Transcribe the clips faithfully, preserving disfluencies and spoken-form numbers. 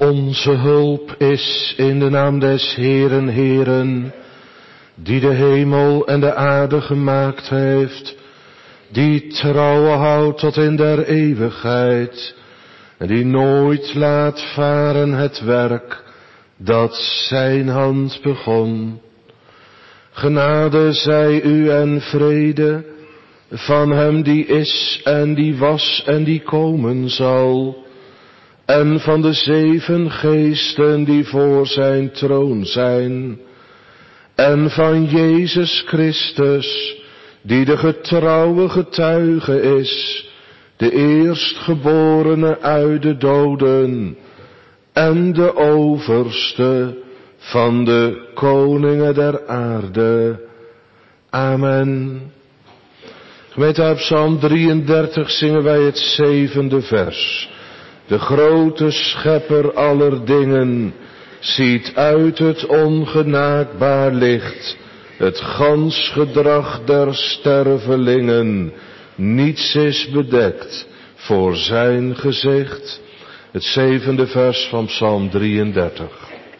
Onze hulp is in de naam des Heeren, Heeren, die de hemel en de aarde gemaakt heeft, die trouw houdt tot in der eeuwigheid, en die nooit laat varen het werk dat zijn hand begon. Genade zij u en vrede van hem die is en die was en die komen zal, en van de zeven geesten die voor zijn troon zijn, en van Jezus Christus, die de getrouwe getuige is, de eerstgeborene uit de doden, en de overste van de koningen der aarde. Amen. Gemeente, uit Psalm drieëndertig zingen wij het zevende vers. De grote schepper aller dingen ziet uit het ongenaakbaar licht het gans gedrag der stervelingen. Niets is bedekt voor zijn gezicht. Het zevende vers van Psalm drieëndertig.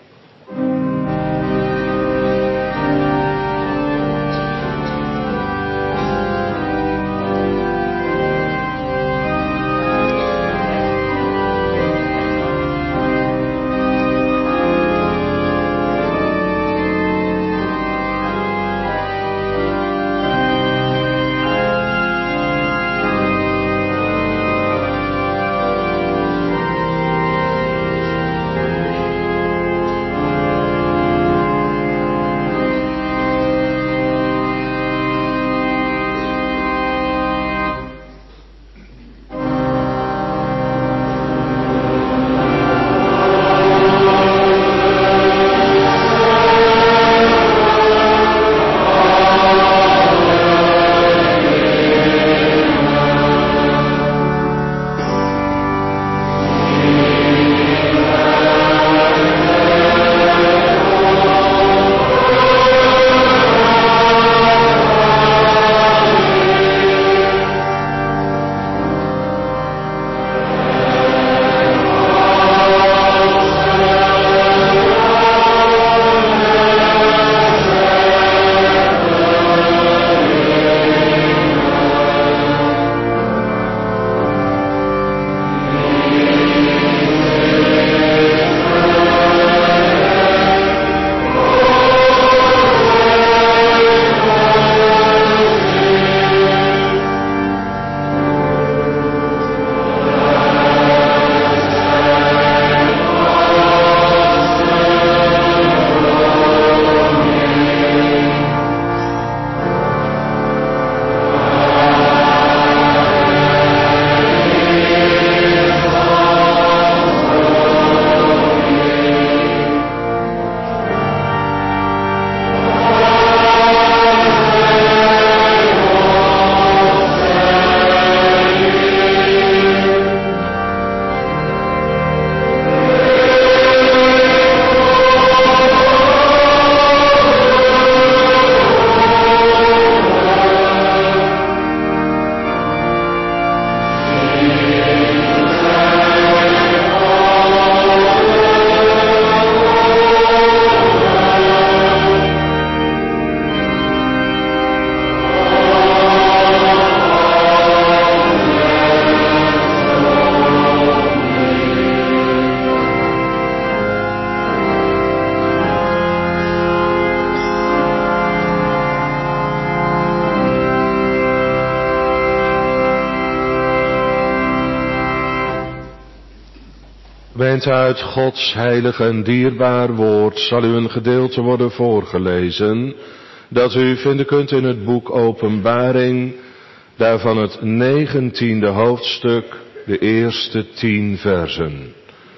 Gemeente, uit Gods heilig en dierbaar woord zal u een gedeelte worden voorgelezen, dat u vinden kunt in het boek Openbaring, daarvan het negentiende hoofdstuk, de eerste tien versen.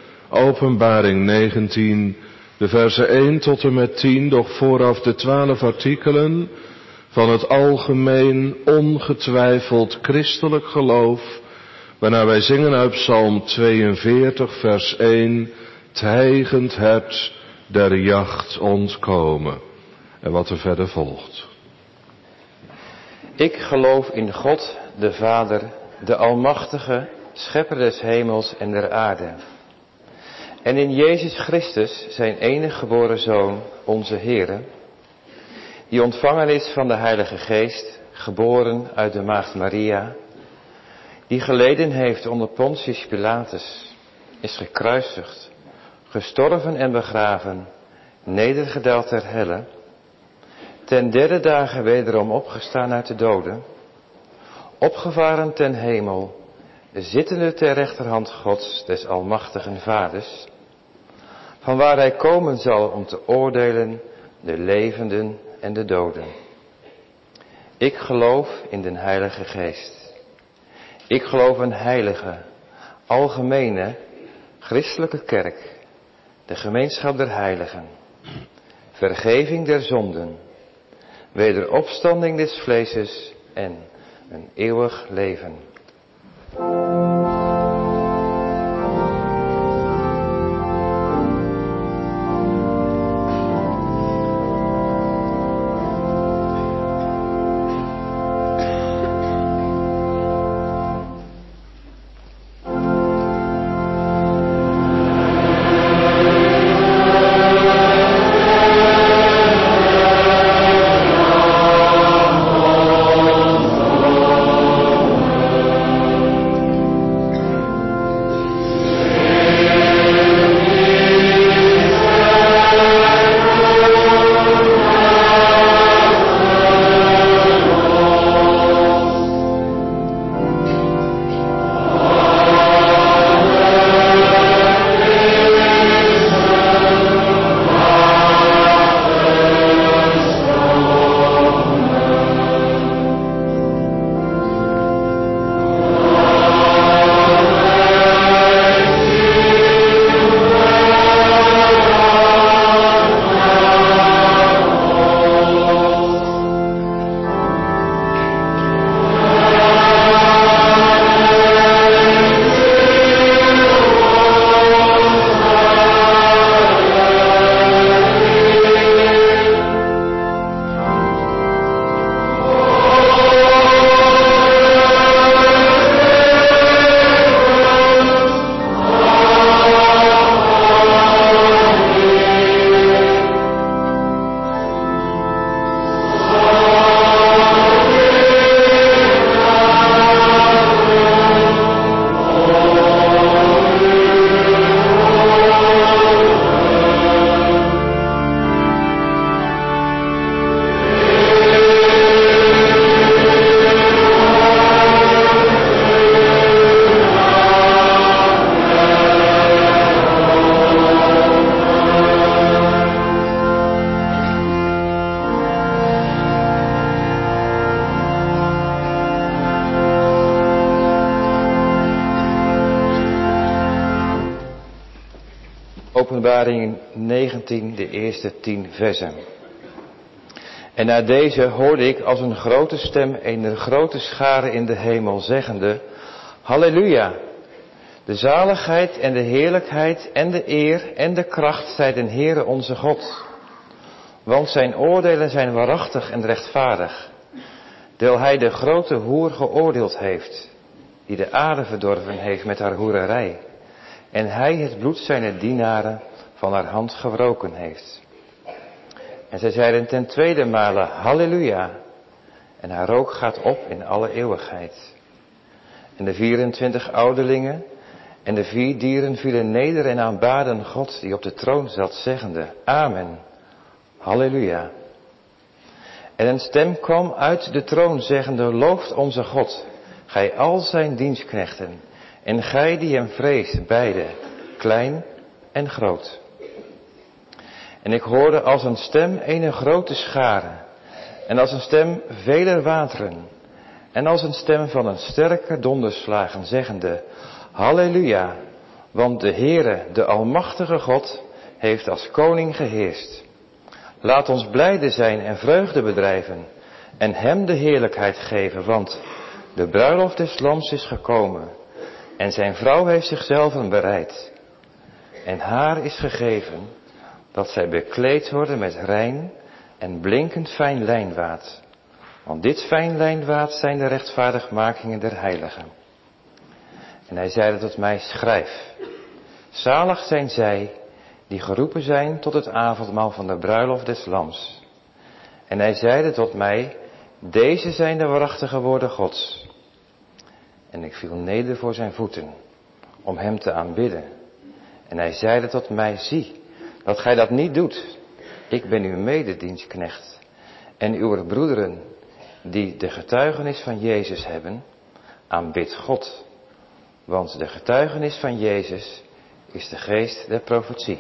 Openbaring negentien, de versen één tot en met tien, doch vooraf de twaalf artikelen van het algemeen ongetwijfeld christelijk geloof, waarna wij zingen uit Psalm tweeënveertig vers één, het hijgend hert der jacht ontkomen. En wat er verder volgt. Ik geloof in God, de Vader, de Almachtige, Schepper des hemels en der aarde. En in Jezus Christus, zijn enige geboren Zoon, onze Heere, die ontvangen is van de Heilige Geest, geboren uit de Maagd Maria, die geleden heeft onder Pontius Pilatus, is gekruisigd, gestorven en begraven, nedergedaald ter helle, ten derde dagen wederom opgestaan uit de doden, opgevaren ten hemel, zittende ter rechterhand Gods, des almachtigen Vaders, vanwaar hij komen zal om te oordelen de levenden en de doden. Ik geloof in den Heilige Geest. Ik geloof een heilige, algemene, christelijke kerk, de gemeenschap der heiligen, vergeving der zonden, wederopstanding des vleeses en een eeuwig leven. Openbaring negentien, de eerste tien versen. En na deze hoorde ik als een grote stem een grote schare in de hemel zeggende: Halleluja! De zaligheid en de heerlijkheid en de eer en de kracht zij den Heere onze God. Want zijn oordelen zijn waarachtig en rechtvaardig, terwijl hij de grote hoer geoordeeld heeft, die de aarde verdorven heeft met haar hoererij, en hij het bloed zijner dienaren van haar hand gewroken heeft. En zij zeiden ten tweede male, Halleluja, en haar rook gaat op in alle eeuwigheid. En de vierentwintig ouderlingen en de vier dieren vielen neder en aanbaden God die op de troon zat, zeggende, Amen, Halleluja. En een stem kwam uit de troon, zeggende, Looft onze God, gij al zijn dienstknechten, en gij die hem vreest, beide, klein en groot. En ik hoorde als een stem een grote schare, en als een stem veler wateren, en als een stem van een sterke donderslagen, zeggende, Halleluja, want de Heere, de Almachtige God, heeft als koning geheerst. Laat ons blijde zijn en vreugde bedrijven, en hem de heerlijkheid geven, want de bruiloft des Lams is gekomen, en zijn vrouw heeft zichzelf bereid. En haar is gegeven dat zij bekleed worden met rein en blinkend fijn lijnwaad. Want dit fijn lijnwaad zijn de rechtvaardigmakingen der heiligen. En hij zeide tot mij, schrijf, Zalig zijn zij die geroepen zijn tot het avondmaal van de bruiloft des Lams. En hij zeide tot mij, deze zijn de waarachtige woorden Gods. En ik viel neder voor zijn voeten, om hem te aanbidden. En hij zeide tot mij, zie, dat gij dat niet doet. Ik ben uw mededienstknecht. En uw broederen, die de getuigenis van Jezus hebben, aanbid God. Want de getuigenis van Jezus is de geest der profetie.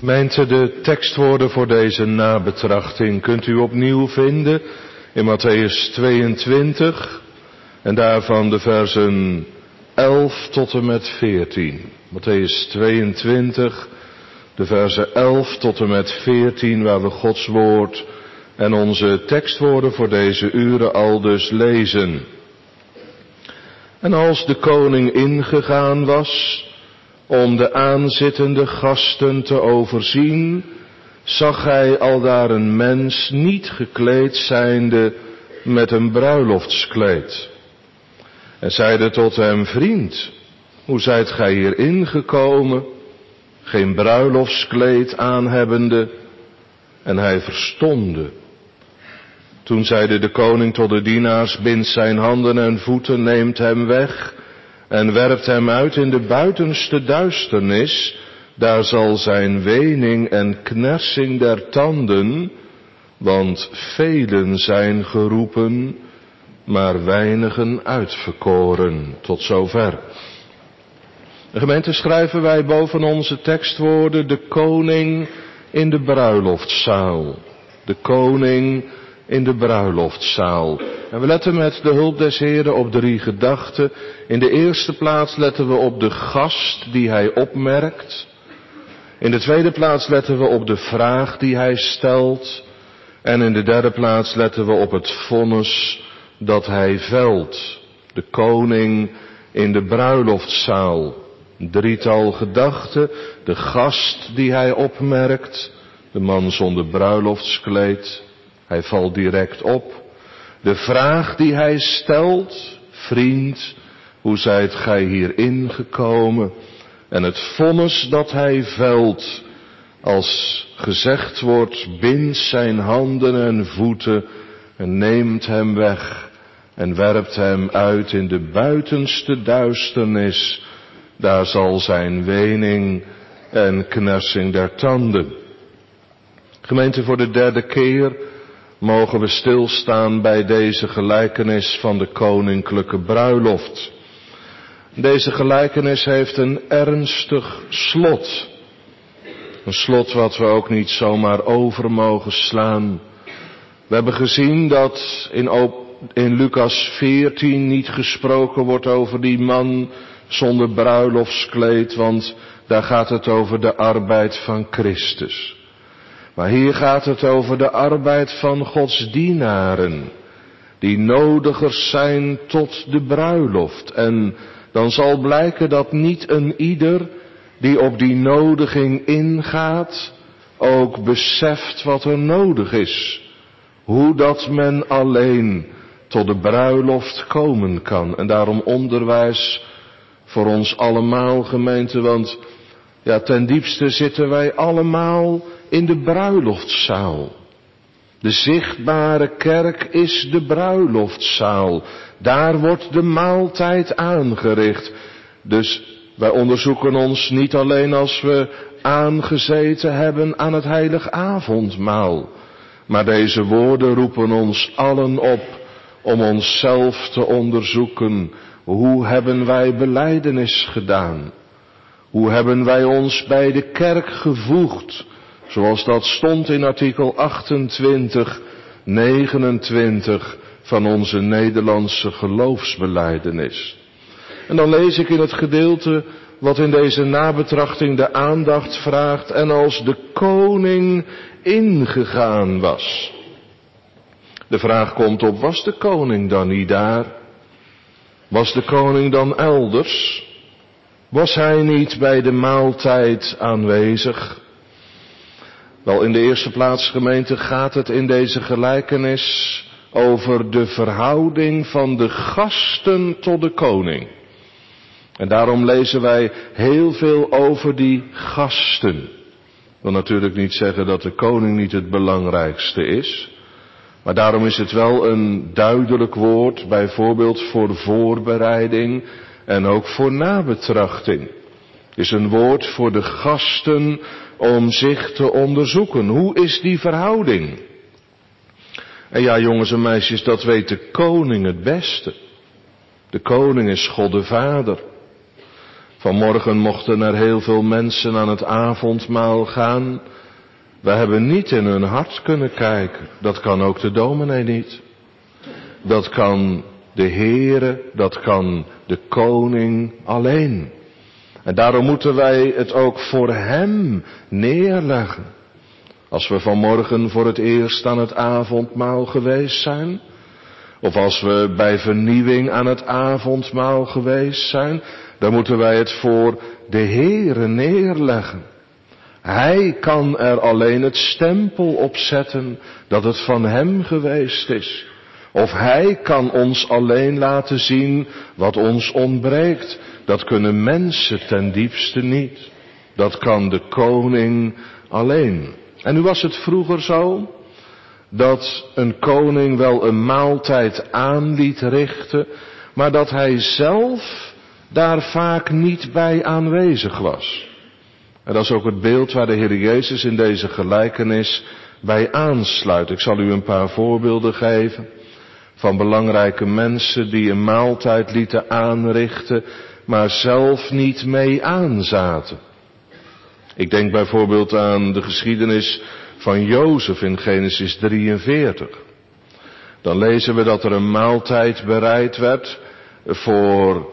Gemeente, de tekstwoorden voor deze nabetrachting kunt u opnieuw vinden in Mattheüs tweeëntwintig en daarvan de versen elf tot en met veertien. Mattheüs tweeëntwintig, de versen elf tot en met veertien, waar we Gods woord en onze tekstwoorden voor deze uren al dus lezen. En als de koning ingegaan was om de aanzittende gasten te overzien, zag hij aldaar een mens niet gekleed zijnde met een bruiloftskleed. En zeide tot hem: vriend, hoe zijt gij hier ingekomen, geen bruiloftskleed aanhebbende? En hij verstomde. Toen zeide de koning tot de dienaars: bindt zijn handen en voeten, neemt hem weg en werpt hem uit in de buitenste duisternis. Daar zal zijn wening en knersing der tanden, want velen zijn geroepen, maar weinigen uitverkoren. Tot zover. De gemeente schrijven wij boven onze tekstwoorden: de koning in de bruiloftzaal. De koning in de bruiloftzaal. En we letten met de hulp des Heren op drie gedachten. In de eerste plaats letten we op de gast die hij opmerkt. In de tweede plaats letten we op de vraag die hij stelt. En in de derde plaats letten we op het vonnis dat hij velt. De koning in de bruiloftzaal. Een drietal gedachten. De gast die hij opmerkt. De man zonder bruiloftskleed. Hij valt direct op. De vraag die hij stelt: vriend, hoe zijt gij hier ingekomen? En het vonnis dat hij velt, als gezegd wordt: bind zijn handen en voeten en neemt hem weg en werpt hem uit in de buitenste duisternis. Daar zal zijn wening en knersing der tanden. Gemeente, voor de derde keer mogen we stilstaan bij deze gelijkenis van de koninklijke bruiloft. Deze gelijkenis heeft een ernstig slot. Een slot wat we ook niet zomaar over mogen slaan. We hebben gezien dat in, in Lucas veertien niet gesproken wordt over die man zonder bruiloftskleed, want daar gaat het over de arbeid van Christus. Maar hier gaat het over de arbeid van Gods dienaren, die nodigers zijn tot de bruiloft. En dan zal blijken dat niet een ieder die op die nodiging ingaat, ook beseft wat er nodig is. Hoe dat men alleen tot de bruiloft komen kan. En daarom onderwijs voor ons allemaal, gemeente, want ja, ten diepste zitten wij allemaal in de bruiloftzaal. De zichtbare kerk is de bruiloftzaal. Daar wordt de maaltijd aangericht. Dus wij onderzoeken ons niet alleen als we aangezeten hebben aan het heilig avondmaal. Maar deze woorden roepen ons allen op om onszelf te onderzoeken. Hoe hebben wij belijdenis gedaan? Hoe hebben wij ons bij de kerk gevoegd? Zoals dat stond in artikel achtentwintig, negenentwintig van onze Nederlandse geloofsbelijdenis. En dan lees ik in het gedeelte wat in deze nabetrachting de aandacht vraagt: en als de koning ingegaan was. De vraag komt op: was de koning dan niet daar? Was de koning dan elders? Was hij niet bij de maaltijd aanwezig? Wel, in de eerste plaats, gemeente, gaat het in deze gelijkenis over de verhouding van de gasten tot de koning. En daarom lezen wij heel veel over die gasten. Ik wil natuurlijk niet zeggen dat de koning niet het belangrijkste is. Maar daarom is het wel een duidelijk woord, bijvoorbeeld voor voorbereiding en ook voor nabetrachting. Het is een woord voor de gasten om zich te onderzoeken. Hoe is die verhouding? En ja, jongens en meisjes, dat weet de koning het beste. De koning is God de Vader. Vanmorgen mochten er heel veel mensen aan het avondmaal gaan. We hebben niet in hun hart kunnen kijken. Dat kan ook de dominee niet. Dat kan de Heere, dat kan de koning alleen. En daarom moeten wij het ook voor hem neerleggen. Als we vanmorgen voor het eerst aan het avondmaal geweest zijn, of als we bij vernieuwing aan het avondmaal geweest zijn, dan moeten wij het voor de Heere neerleggen. Hij kan er alleen het stempel op zetten dat het van hem geweest is. Of hij kan ons alleen laten zien wat ons ontbreekt. Dat kunnen mensen ten diepste niet. Dat kan de koning alleen. En nu was het vroeger zo dat een koning wel een maaltijd aan liet richten, maar dat hij zelf daar vaak niet bij aanwezig was. En dat is ook het beeld waar de Heer Jezus in deze gelijkenis bij aansluit. Ik zal u een paar voorbeelden geven van belangrijke mensen die een maaltijd lieten aanrichten, maar zelf niet mee aanzaten. Ik denk bijvoorbeeld aan de geschiedenis van Jozef in Genesis drieënveertig. Dan lezen we dat er een maaltijd bereid werd voor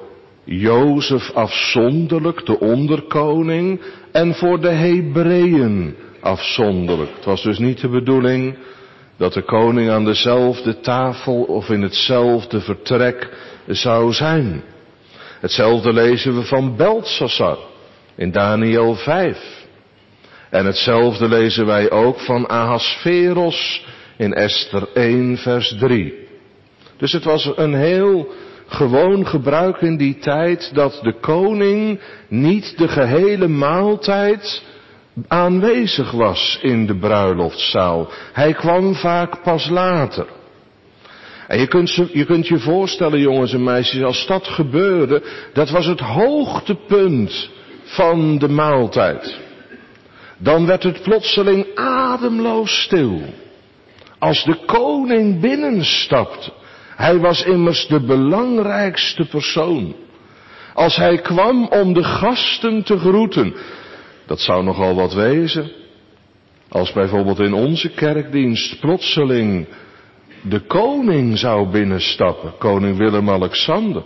Jozef afzonderlijk, de onderkoning, en voor de Hebreeën afzonderlijk. Het was dus niet de bedoeling dat de koning aan dezelfde tafel of in hetzelfde vertrek zou zijn. Hetzelfde lezen we van Beltsassar in Daniël vijf. En hetzelfde lezen wij ook van Ahasveros in Ester één vers drie. Dus het was een heel gewoon gebruik in die tijd dat de koning niet de gehele maaltijd aanwezig was in de bruiloftszaal. Hij kwam vaak pas later. En je kunt, je kunt je voorstellen, jongens en meisjes, als dat gebeurde, dat was het hoogtepunt van de maaltijd. Dan werd het plotseling ademloos stil. Als de koning binnenstapte. Hij was immers de belangrijkste persoon. Als hij kwam om de gasten te groeten. Dat zou nogal wat wezen. Als bijvoorbeeld in onze kerkdienst plotseling de koning zou binnenstappen. Koning Willem-Alexander.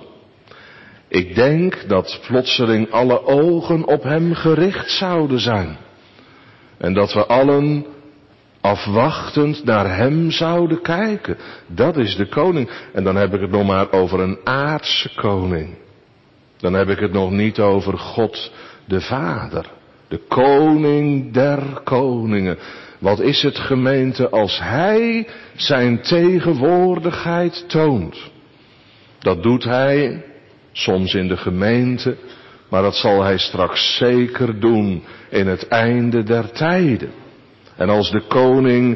Ik denk dat plotseling alle ogen op hem gericht zouden zijn. En dat we allen afwachtend naar hem zouden kijken. Dat is de koning. En dan heb ik het nog maar over een aardse koning. Dan heb ik het nog niet over God de Vader. De koning der koningen. Wat is het, gemeente, als hij zijn tegenwoordigheid toont? Dat doet hij soms in de gemeente, maar dat zal hij straks zeker doen in het einde der tijden. En als de koning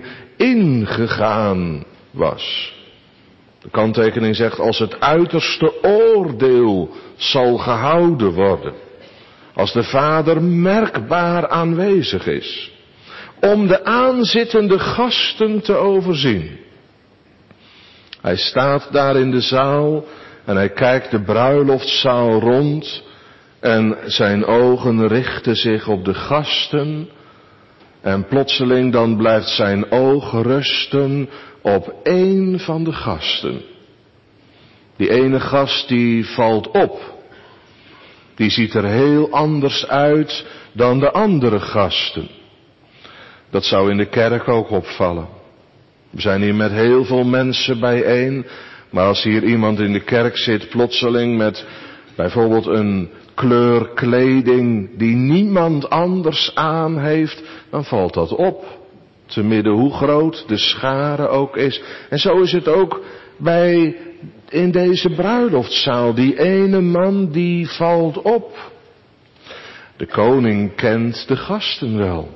ingegaan was. De kanttekening zegt als het uiterste oordeel zal gehouden worden. Als de Vader merkbaar aanwezig is. Om de aanzittende gasten te overzien. Hij staat daar in de zaal en hij kijkt de bruiloftszaal rond. En zijn ogen richten zich op de gasten. En plotseling dan blijft zijn oog rusten op één van de gasten. Die ene gast die valt op. Die ziet er heel anders uit dan de andere gasten. Dat zou in de kerk ook opvallen. We zijn hier met heel veel mensen bijeen. Maar als hier iemand in de kerk zit plotseling met bijvoorbeeld een kleur kleding die niemand anders aan heeft, dan valt dat op. Te midden hoe groot de schare ook is. En zo is het ook bij in deze bruiloftszaal. Die ene man die valt op. De koning kent de gasten wel.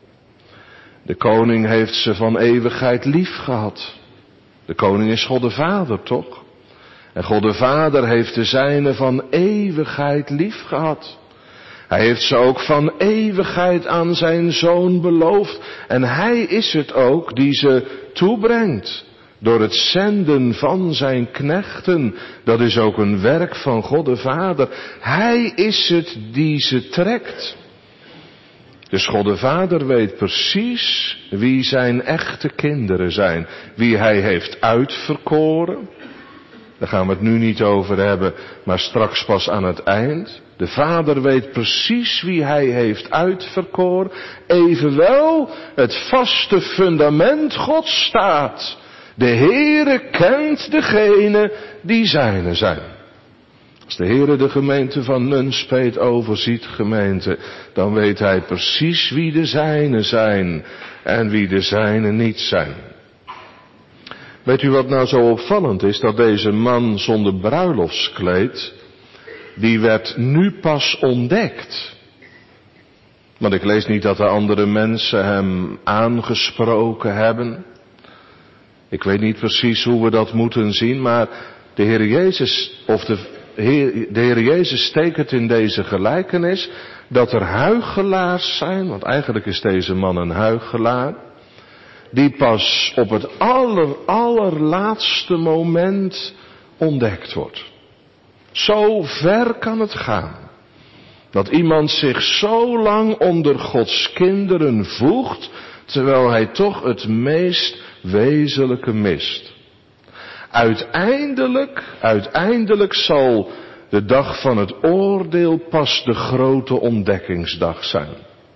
De koning heeft ze van eeuwigheid lief gehad. De koning is God de Vader, toch? En God de Vader heeft de zijnen van eeuwigheid lief gehad. Hij heeft ze ook van eeuwigheid aan zijn Zoon beloofd. En hij is het ook die ze toebrengt Door het zenden van zijn knechten. Dat is ook een werk van God de Vader. Hij is het die ze trekt. Dus God de Vader weet precies wie zijn echte kinderen zijn. Wie hij heeft uitverkoren. Daar gaan we het nu niet over hebben, maar straks pas aan het eind. De Vader weet precies wie hij heeft uitverkoren. Evenwel, het vaste fundament Gods staat. De Heere kent degene die zijne zijn. Als de Heere de gemeente van Nunspeet overziet, gemeente, dan weet hij precies wie de zijne zijn en wie de zijne niet zijn. Weet u wat nou zo opvallend is? Dat deze man zonder bruiloftskleed, die werd nu pas ontdekt. Want ik lees niet dat de andere mensen hem aangesproken hebben. Ik weet niet precies hoe we dat moeten zien, maar de Heer Jezus, of de Heer, de Heer Jezus steekt het in deze gelijkenis, dat er huichelaars zijn, want eigenlijk is deze man een huichelaar, die pas op het aller, allerlaatste moment ontdekt wordt. Zo ver kan het gaan, dat iemand zich zo lang onder Gods kinderen voegt, terwijl hij toch het meest wezenlijke mist. Uiteindelijk, uiteindelijk zal de dag van het oordeel pas de grote ontdekkingsdag zijn.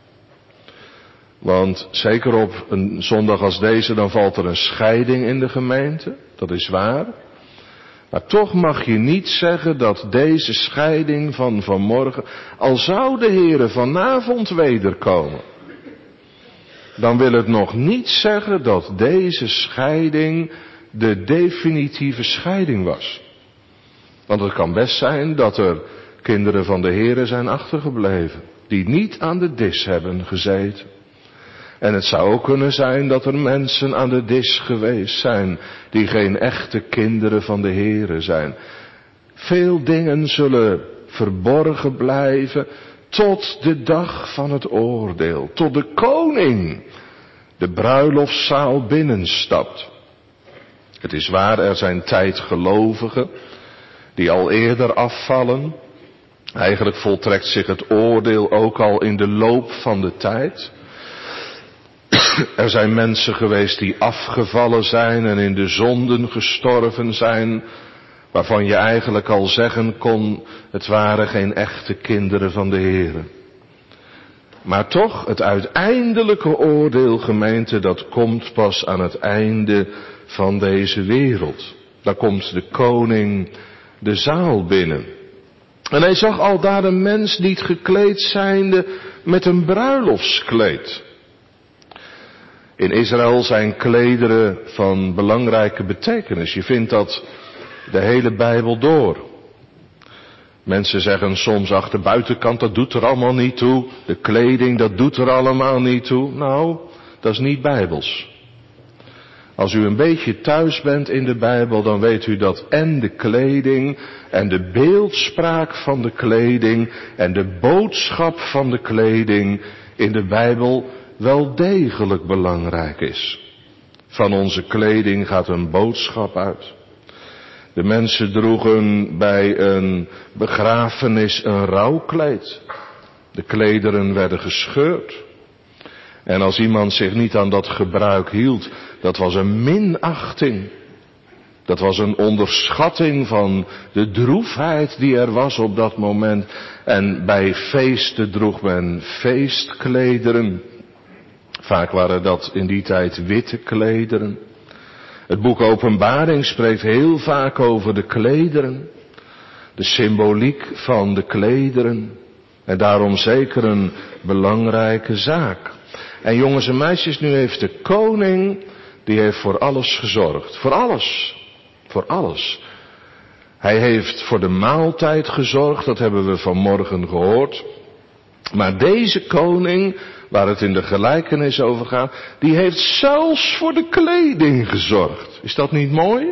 Want zeker op een zondag als deze, dan valt er een scheiding in de gemeente. Dat is waar. Maar toch mag je niet zeggen dat deze scheiding van vanmorgen, al zou de Heere vanavond wederkomen, dan wil het nog niet zeggen dat deze scheiding de definitieve scheiding was. Want het kan best zijn dat er kinderen van de Heere zijn achtergebleven, die niet aan de dis hebben gezeten. En het zou ook kunnen zijn dat er mensen aan de dis geweest zijn, die geen echte kinderen van de Heere zijn. Veel dingen zullen verborgen blijven tot de dag van het oordeel, tot de koning de bruiloftszaal binnenstapt. Het is waar, er zijn tijdgelovigen die al eerder afvallen. Eigenlijk voltrekt zich het oordeel ook al in de loop van de tijd. Er zijn mensen geweest die afgevallen zijn en in de zonden gestorven zijn, waarvan je eigenlijk al zeggen kon, het waren geen echte kinderen van de Heere. Maar toch, het uiteindelijke oordeel, gemeente, dat komt pas aan het einde van deze wereld. Daar komt de koning de zaal binnen. En hij zag al daar een mens niet gekleed zijnde met een bruiloftskleed. In Israël zijn klederen van belangrijke betekenis. Je vindt dat de hele Bijbel door. Mensen zeggen soms, ach, de buitenkant, dat doet er allemaal niet toe. De kleding, dat doet er allemaal niet toe. Nou, dat is niet bijbels. Als u een beetje thuis bent in de Bijbel, dan weet u dat en de kleding en de beeldspraak van de kleding en de boodschap van de kleding in de Bijbel wel degelijk belangrijk is. Van onze kleding gaat een boodschap uit. De mensen droegen bij een begrafenis een rouwkleed. De klederen werden gescheurd. En als iemand zich niet aan dat gebruik hield, dat was een minachting. Dat was een onderschatting van de droefheid die er was op dat moment. En bij feesten droeg men feestklederen. Vaak waren dat in die tijd witte klederen. Het boek Openbaring spreekt heel vaak over de klederen. De symboliek van de klederen. En daarom zeker een belangrijke zaak. En jongens en meisjes, nu heeft de koning, die heeft voor alles gezorgd. Voor alles. Voor alles. Hij heeft voor de maaltijd gezorgd, dat hebben we vanmorgen gehoord. Maar deze koning, waar het in de gelijkenis over gaat, die heeft zelfs voor de kleding gezorgd. Is dat niet mooi?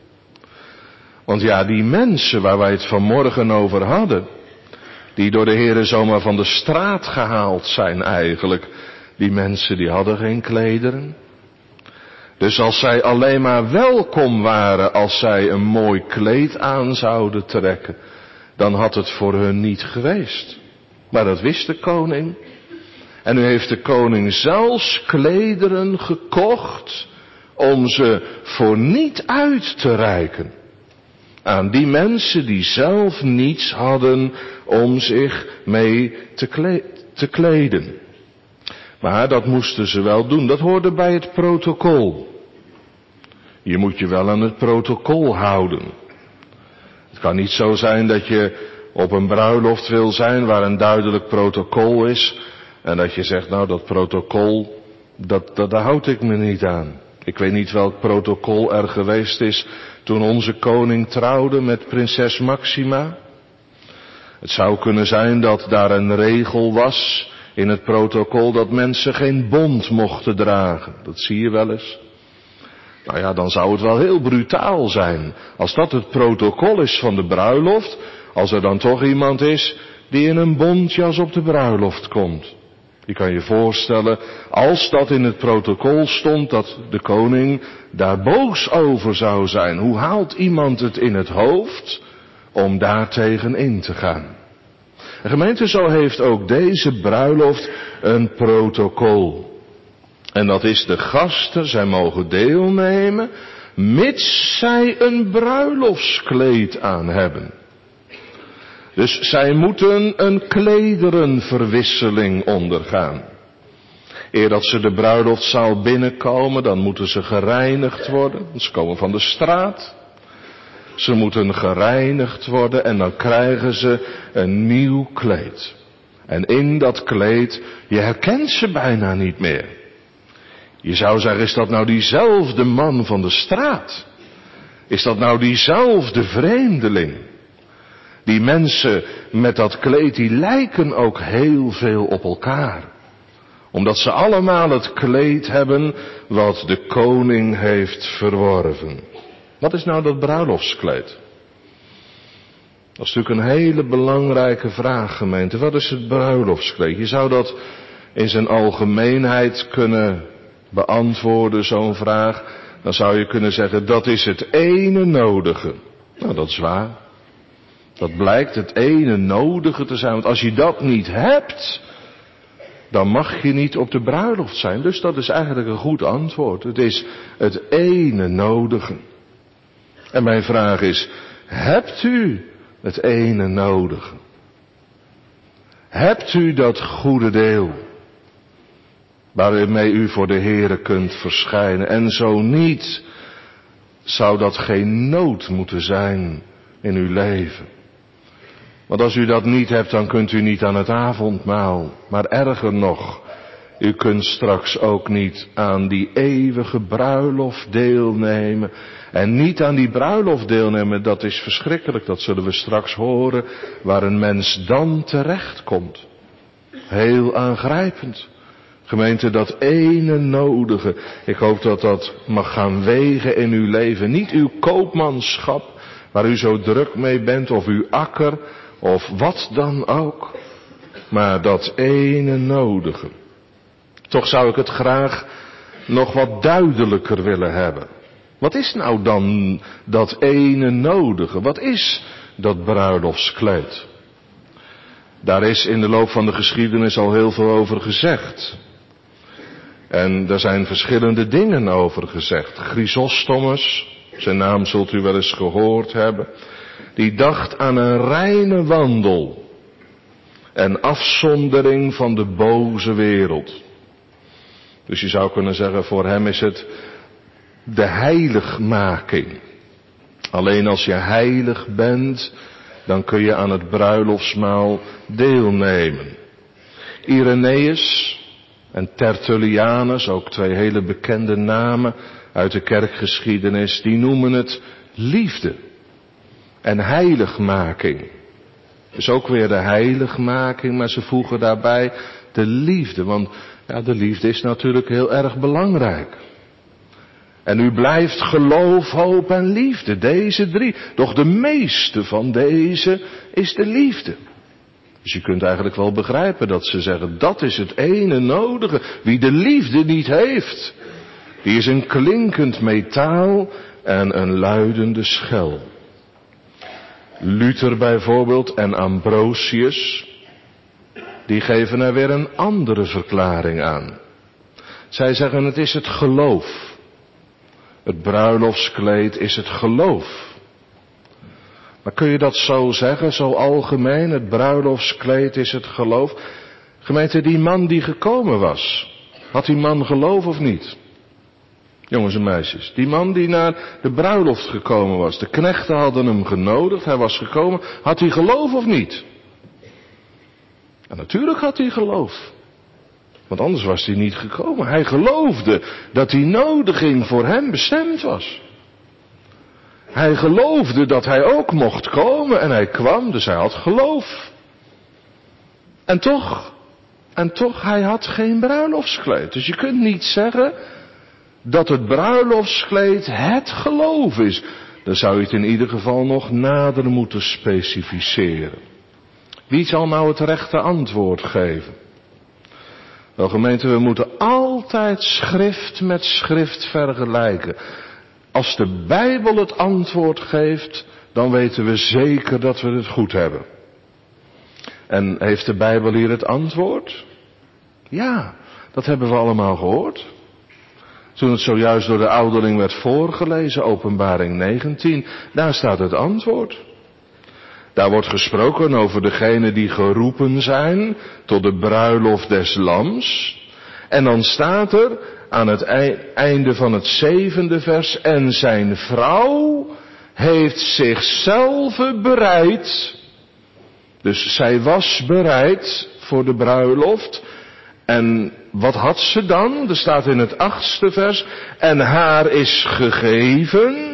Want ja, die mensen waar wij het vanmorgen over hadden, die door de Heere zomaar van de straat gehaald zijn eigenlijk, die mensen die hadden geen klederen. Dus als zij alleen maar welkom waren als zij een mooi kleed aan zouden trekken, dan had het voor hun niet geweest. Maar dat wist de koning. En nu heeft de koning zelfs klederen gekocht om ze voor niet uit te reiken aan die mensen die zelf niets hadden om zich mee te, kle- te kleden. Maar dat moesten ze wel doen, dat hoorde bij het protocol. Je moet je wel aan het protocol houden. Het kan niet zo zijn dat je op een bruiloft wil zijn waar een duidelijk protocol is en dat je zegt, nou dat protocol, dat, dat, daar houd ik me niet aan. Ik weet niet welk protocol er geweest is toen onze koning trouwde met prinses Maxima. Het zou kunnen zijn dat daar een regel was in het protocol dat mensen geen bont mochten dragen. Dat zie je wel eens. Nou ja, dan zou het wel heel brutaal zijn als dat het protocol is van de bruiloft, als er dan toch iemand is die in een bontjas op de bruiloft komt. Je kan je voorstellen, als dat in het protocol stond, dat de koning daar boos over zou zijn. Hoe haalt iemand het in het hoofd om daar tegen in te gaan? En gemeente, zo heeft ook deze bruiloft een protocol. En dat is de gasten, zij mogen deelnemen, mits zij een bruiloftskleed aan hebben. Dus zij moeten een klederenverwisseling ondergaan. Eer dat ze de bruiloftzaal binnenkomen, dan moeten ze gereinigd worden. Ze komen van de straat. Ze moeten gereinigd worden en dan krijgen ze een nieuw kleed. En in dat kleed, je herkent ze bijna niet meer. Je zou zeggen, is dat nou diezelfde man van de straat? Is dat nou diezelfde vreemdeling? Die mensen met dat kleed, die lijken ook heel veel op elkaar. Omdat ze allemaal het kleed hebben wat de koning heeft verworven. Wat is nou dat bruiloftskleed? Dat is natuurlijk een hele belangrijke vraag, gemeente. Wat is het bruiloftskleed? Je zou dat in zijn algemeenheid kunnen beantwoorden, zo'n vraag. Dan zou je kunnen zeggen, dat is het ene nodige. Nou, dat is waar. Dat blijkt het ene nodige te zijn. Want als je dat niet hebt, dan mag je niet op de bruiloft zijn. Dus dat is eigenlijk een goed antwoord. Het is het ene nodige. En mijn vraag is, hebt u het ene nodige? Hebt u dat goede deel waarmee u voor de Heere kunt verschijnen? En zo niet, zou dat geen nood moeten zijn in uw leven. Want als u dat niet hebt, dan kunt u niet aan het avondmaal. Maar erger nog, u kunt straks ook niet aan die eeuwige bruiloft deelnemen. En niet aan die bruiloft deelnemen, dat is verschrikkelijk. Dat zullen we straks horen, waar een mens dan terecht komt. Heel aangrijpend. Gemeente, dat ene nodige. Ik hoop dat dat mag gaan wegen in uw leven. Niet uw koopmanschap, waar u zo druk mee bent, of uw akker, of wat dan ook. Maar dat ene nodige. Toch zou ik het graag nog wat duidelijker willen hebben. Wat is nou dan dat ene nodige? Wat is dat bruiloftskleed? Daar is in de loop van de geschiedenis al heel veel over gezegd. En er zijn verschillende dingen over gezegd. Chrysostomus, zijn naam zult u wel eens gehoord hebben, die dacht aan een reine wandel en afzondering van de boze wereld. Dus je zou kunnen zeggen, voor hem is het de heiligmaking. Alleen als je heilig bent, dan kun je aan het bruiloftsmaal deelnemen. Irenaeus en Tertullianus, ook twee hele bekende namen uit de kerkgeschiedenis, die noemen het liefde en heiligmaking. Dus ook weer de heiligmaking, maar ze voegen daarbij de liefde, want ja, de liefde is natuurlijk heel erg belangrijk. En u blijft geloof, hoop en liefde, deze drie. Doch de meeste van deze is de liefde. Dus je kunt eigenlijk wel begrijpen dat ze zeggen, dat is het ene nodige. Wie de liefde niet heeft, Die is een klinkend metaal en een luidende schel. Luther bijvoorbeeld en Ambrosius, die geven er weer een andere verklaring aan. Zij zeggen het is het geloof. Het bruiloftskleed is het geloof. Maar kun je dat zo zeggen, zo algemeen, het bruiloftskleed is het geloof? Gemeente, die man die gekomen was, had die man geloof of niet? Jongens en meisjes, die man die naar de bruiloft gekomen was, de knechten hadden hem genodigd, hij was gekomen, had hij geloof of niet? En natuurlijk had hij geloof. Want anders was hij niet gekomen. Hij geloofde dat die nodiging voor hem bestemd was. Hij geloofde dat hij ook mocht komen en hij kwam, dus hij had geloof. En toch, en toch, hij had geen bruiloftskleed. Dus je kunt niet zeggen dat het bruiloftskleed het geloof is. Dan zou je het in ieder geval nog nader moeten specificeren. Wie zal nou het rechte antwoord geven? Wel gemeente, we moeten altijd schrift met schrift vergelijken. Als de Bijbel het antwoord geeft, dan weten we zeker dat we het goed hebben. En heeft de Bijbel hier het antwoord? Ja, dat hebben we allemaal gehoord. Toen het zojuist door de ouderling werd voorgelezen, Openbaring negentien, daar staat het antwoord. Daar wordt gesproken over degenen die geroepen zijn tot de bruiloft des Lams. En dan staat er aan het einde van het zevende vers, en zijn vrouw heeft zichzelf bereid. Dus zij was bereid voor de bruiloft. En wat had ze dan? Er staat in het achtste vers, en haar is gegeven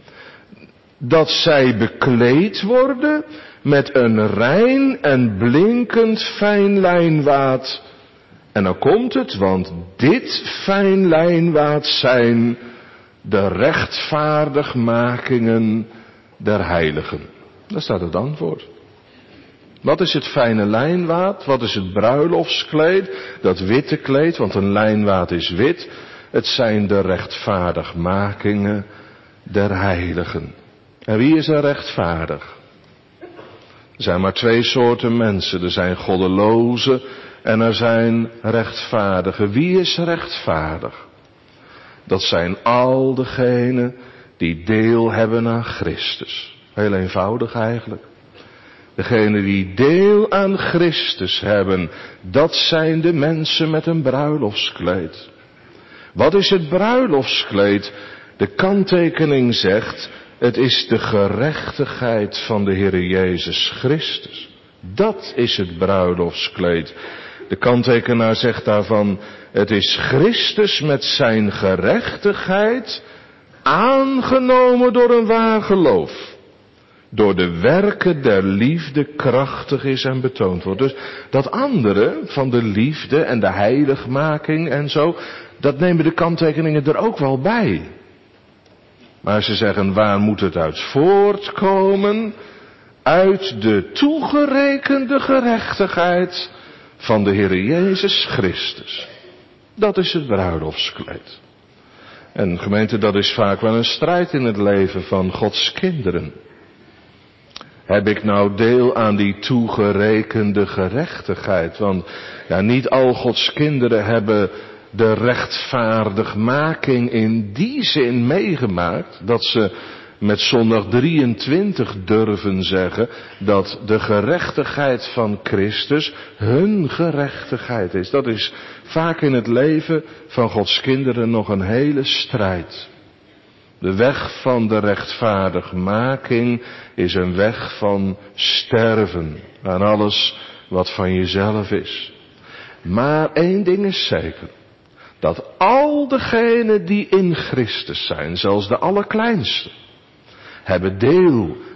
dat zij bekleed worden met een rein en blinkend fijn lijnwaad. En dan komt het, want dit fijn lijnwaad zijn de rechtvaardigmakingen der heiligen. Daar staat het antwoord. Wat is het fijne lijnwaad? Wat is het bruiloftskleed? Dat witte kleed, want een lijnwaad is wit. Het zijn de rechtvaardigmakingen der heiligen. En wie is er rechtvaardig? Er zijn maar twee soorten mensen. Er zijn goddelozen en er zijn rechtvaardigen. Wie is rechtvaardig? Dat zijn al degenen die deel hebben aan Christus. Heel eenvoudig eigenlijk. Degenen die deel aan Christus hebben, dat zijn de mensen met een bruiloftskleed. Wat is het bruiloftskleed? De kanttekening zegt, het is de gerechtigheid van de Heer Jezus Christus. Dat is het bruiloftskleed. De kanttekenaar zegt daarvan, het is Christus met zijn gerechtigheid aangenomen door een waar geloof. Door de werken der liefde krachtig is en betoond wordt. Dus dat andere van de liefde en de heiligmaking en zo, dat nemen de kanttekeningen er ook wel bij. Maar ze zeggen, waar moet het uit voortkomen? Uit de toegerekende gerechtigheid van de Heer Jezus Christus. Dat is het bruiloftskleed. En gemeente, dat is vaak wel een strijd in het leven van Gods kinderen. Heb ik nou deel aan die toegerekende gerechtigheid? Want ja, niet al Gods kinderen hebben de rechtvaardigmaking in die zin meegemaakt, dat ze met zondag drieëntwintig durven zeggen dat de gerechtigheid van Christus hun gerechtigheid is. Dat is vaak in het leven van Gods kinderen nog een hele strijd. De weg van de rechtvaardigmaking is een weg van sterven aan alles wat van jezelf is. Maar één ding is zeker. Dat al degenen die in Christus zijn, zelfs de allerkleinste, hebben deel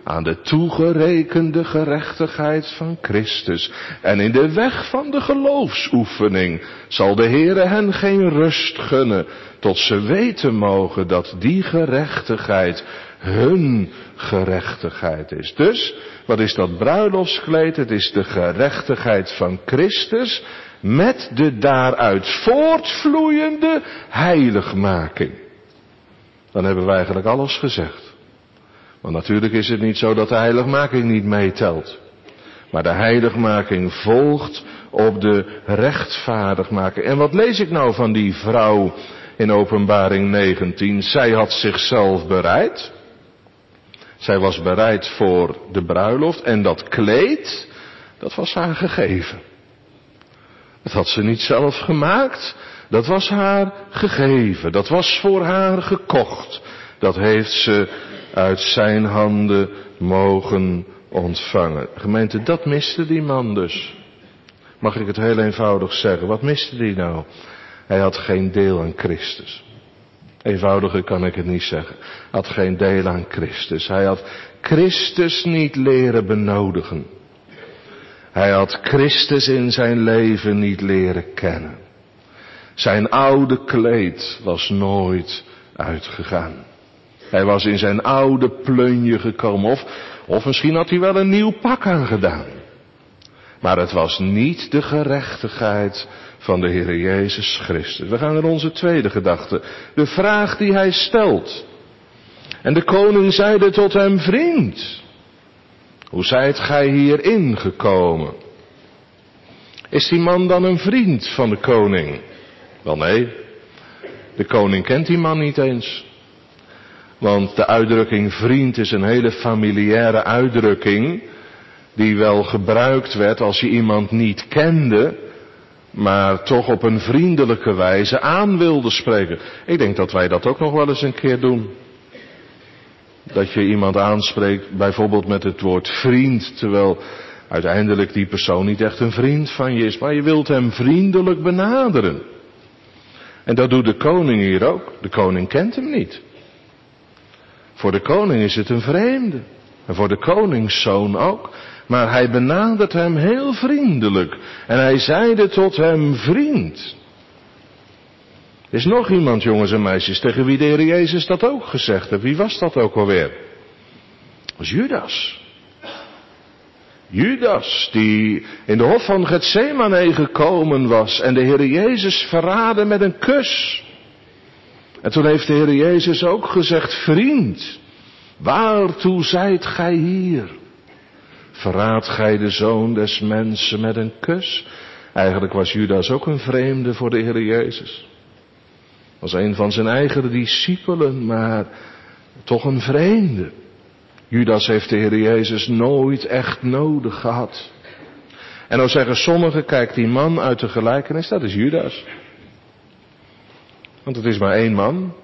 aan de toegerekende gerechtigheid van Christus. En in de weg van de geloofsoefening zal de Heere hen geen rust gunnen, tot ze weten mogen dat die gerechtigheid hun gerechtigheid is. Dus, wat is dat bruiloftskleed? Het is de gerechtigheid van Christus met de daaruit voortvloeiende heiligmaking. Dan hebben we eigenlijk alles gezegd. Want natuurlijk is het niet zo dat de heiligmaking niet meetelt. Maar de heiligmaking volgt op de rechtvaardigmaking. En wat lees ik nou van die vrouw in Openbaring negentien? Zij had zichzelf bereid. Zij was bereid voor de bruiloft. En dat kleed, dat was haar gegeven. Dat had ze niet zelf gemaakt. Dat was haar gegeven. Dat was voor haar gekocht. Dat heeft ze uit zijn handen mogen ontvangen. Gemeente, dat miste die man dus. Mag ik het heel eenvoudig zeggen? Wat miste die nou? Hij had geen deel aan Christus. Eenvoudiger kan ik het niet zeggen. Hij had geen deel aan Christus. Hij had Christus niet leren benodigen. Hij had Christus in zijn leven niet leren kennen. Zijn oude kleed was nooit uitgegaan. Hij was in zijn oude plunje gekomen. Of, of misschien had hij wel een nieuw pak aangedaan. Maar het was niet de gerechtigheid van de Heer Jezus Christus. We gaan naar onze tweede gedachte. De vraag die hij stelt. En de koning zeide tot hem: vriend, hoe zijt gij hierin gekomen? Is die man dan een vriend van de koning? Wel nee, de koning kent die man niet eens. Want de uitdrukking vriend is een hele familiaire uitdrukking, die wel gebruikt werd als je iemand niet kende, maar toch op een vriendelijke wijze aan wilde spreken. Ik denk dat wij dat ook nog wel eens een keer doen. Dat je iemand aanspreekt bijvoorbeeld met het woord vriend, terwijl uiteindelijk die persoon niet echt een vriend van je is, maar je wilt hem vriendelijk benaderen. En dat doet de koning hier ook. De koning kent hem niet. Voor de koning is het een vreemde. En voor de koningszoon ook. Maar hij benadert hem heel vriendelijk. En hij zeide tot hem: vriend. Er is nog iemand, jongens en meisjes, tegen wie de Heer Jezus dat ook gezegd heeft. Wie was dat ook alweer? Dat was Judas. Judas, die in de hof van Getsemane gekomen was en de Heer Jezus verraadde met een kus. En toen heeft de Heer Jezus ook gezegd: vriend, waartoe zijt gij hier? Verraadt gij de Zoon des Mensen met een kus? Eigenlijk was Judas ook een vreemde voor de Heer Jezus. Was een van zijn eigen discipelen, maar toch een vreemde. Judas heeft de Heer Jezus nooit echt nodig gehad. En nou zeggen sommigen: kijk, die man uit de gelijkenis, dat is Judas. Want het is maar één man.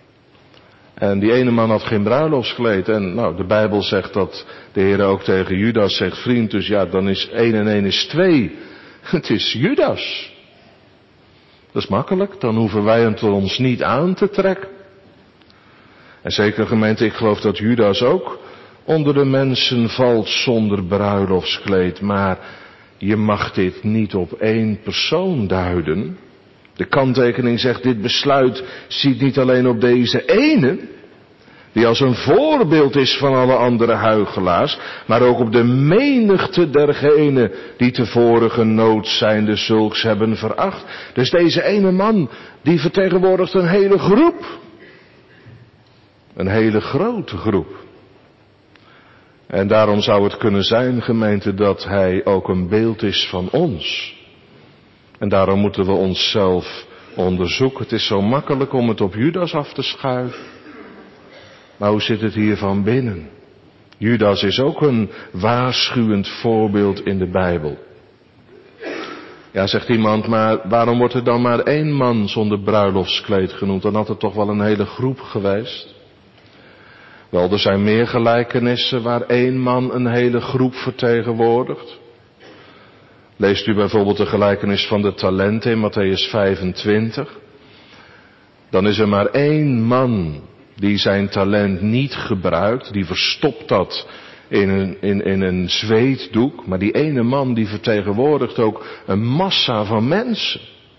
En die ene man had geen bruiloftskleed. En nou, de Bijbel zegt dat de Heer ook tegen Judas zegt: vriend, dus ja, dan is één en één is twee. Het is Judas. Dat is makkelijk, dan hoeven wij het ons niet aan te trekken. En zeker, gemeente, ik geloof dat Judas ook onder de mensen valt zonder bruiloftskleed. Maar je mag dit niet op één persoon duiden. De kanttekening zegt: dit besluit ziet niet alleen op deze ene, die als een voorbeeld is van alle andere huichelaars, maar ook op de menigte dergenen die tevoren genood zijnde zulks hebben veracht. Dus deze ene man, die vertegenwoordigt een hele groep. Een hele grote groep. En daarom zou het kunnen zijn, gemeente, dat hij ook een beeld is van ons. En daarom moeten we onszelf onderzoeken. Het is zo makkelijk om het op Judas af te schuiven. Maar hoe zit het hier van binnen? Judas is ook een waarschuwend voorbeeld in de Bijbel. Ja, zegt iemand, maar waarom wordt er dan maar één man zonder bruiloftskleed genoemd? Dan had het toch wel een hele groep geweest. Wel, er zijn meer gelijkenissen waar één man een hele groep vertegenwoordigt. Leest u bijvoorbeeld de gelijkenis van de talenten in Mattheüs vijfentwintig. Dan is er maar één man die zijn talent niet gebruikt, die verstopt dat in een, in, in een zweetdoek. Maar die ene man die vertegenwoordigt ook een massa van mensen.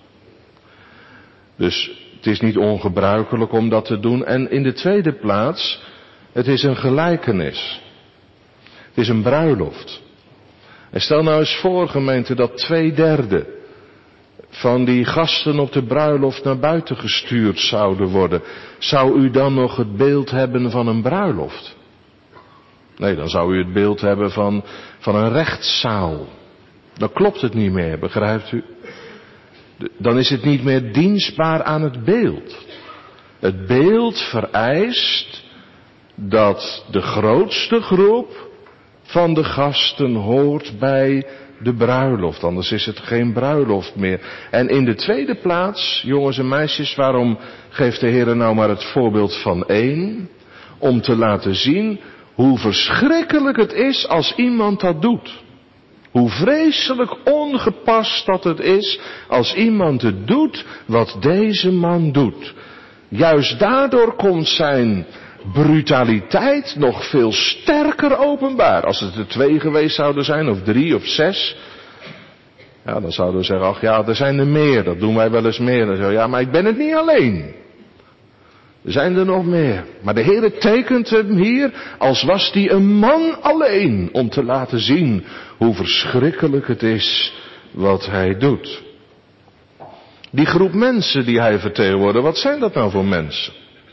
Dus het is niet ongebruikelijk om dat te doen. En in de tweede plaats, het is een gelijkenis. Het is een bruiloft. En stel nou eens voor, gemeente, dat twee derde van die gasten op de bruiloft naar buiten gestuurd zouden worden. Zou u dan nog het beeld hebben van een bruiloft? Nee, dan zou u het beeld hebben van, van een rechtszaal. Dan klopt het niet meer, begrijpt u? Dan is het niet meer dienstbaar aan het beeld. Het beeld vereist dat de grootste groep van de gasten hoort bij de bruiloft. Anders is het geen bruiloft meer. En in de tweede plaats, jongens en meisjes, waarom geeft de Heer nou maar het voorbeeld van één? Om te laten zien hoe verschrikkelijk het is als iemand dat doet. Hoe vreselijk ongepast dat het is als iemand het doet wat deze man doet. Juist daardoor komt zijn brutaliteit nog veel sterker openbaar. Als het er twee geweest zouden zijn, of drie of zes. Ja, dan zouden we zeggen, ach ja, er zijn er meer, dat doen wij wel eens meer. Dan zeggen we, ja, maar ik ben het niet alleen. Er zijn er nog meer. Maar de Heer tekent hem hier als was hij een man alleen. Om te laten zien hoe verschrikkelijk het is wat hij doet. Die groep mensen die hij vertegenwoordigt, wat zijn dat nou voor mensen?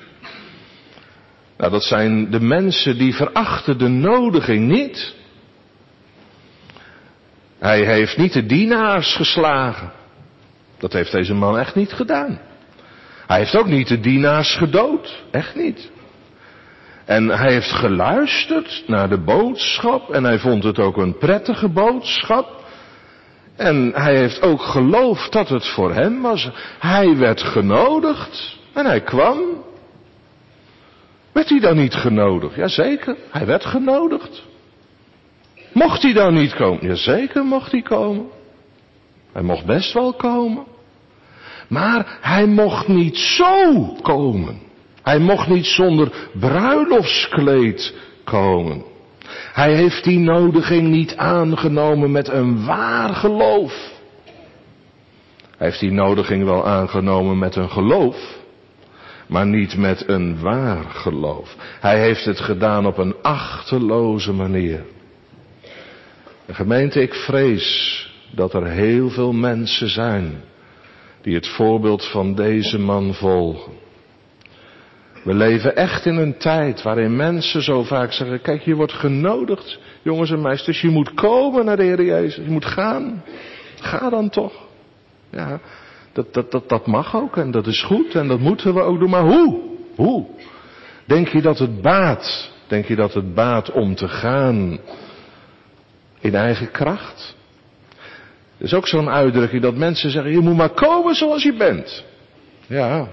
Nou, dat zijn de mensen die verachten de nodiging niet. Hij heeft niet de dienaars geslagen. Dat heeft deze man echt niet gedaan. Hij heeft ook niet de dienaars gedood. Echt niet. En hij heeft geluisterd naar de boodschap. En hij vond het ook een prettige boodschap. En hij heeft ook geloofd dat het voor hem was. Hij werd genodigd. En hij kwam. Werd hij dan niet genodigd? Jazeker, hij werd genodigd. Mocht hij dan niet komen? Jazeker mocht hij komen. Hij mocht best wel komen. Maar hij mocht niet zo komen. Hij mocht niet zonder bruiloftskleed komen. Hij heeft die nodiging niet aangenomen met een waar geloof. Hij heeft die nodiging wel aangenomen met een geloof, maar niet met een waar geloof. Hij heeft het gedaan op een achteloze manier. De gemeente, ik vrees dat er heel veel mensen zijn die het voorbeeld van deze man volgen. We leven echt in een tijd waarin mensen zo vaak zeggen, kijk, je wordt genodigd, jongens en meisjes, dus je moet komen naar de Heer Jezus, je moet gaan. Ga dan toch. Ja, dat, dat, dat, dat mag ook en dat is goed en dat moeten we ook doen, maar hoe? Hoe? Denk je dat het baat? Denk je dat het baat om te gaan in eigen kracht? Er is ook zo'n uitdrukking dat mensen zeggen, je moet maar komen zoals je bent. Ja.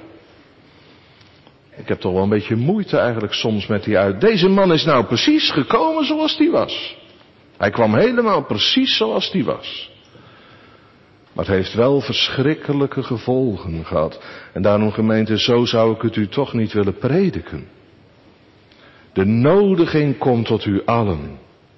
Ik heb toch wel een beetje moeite eigenlijk soms met die uit. Deze man is nou precies gekomen zoals die was. Hij kwam helemaal precies zoals die was. Maar het heeft wel verschrikkelijke gevolgen gehad. En daarom, gemeente, zo zou ik het u toch niet willen prediken. De nodiging komt tot u allen.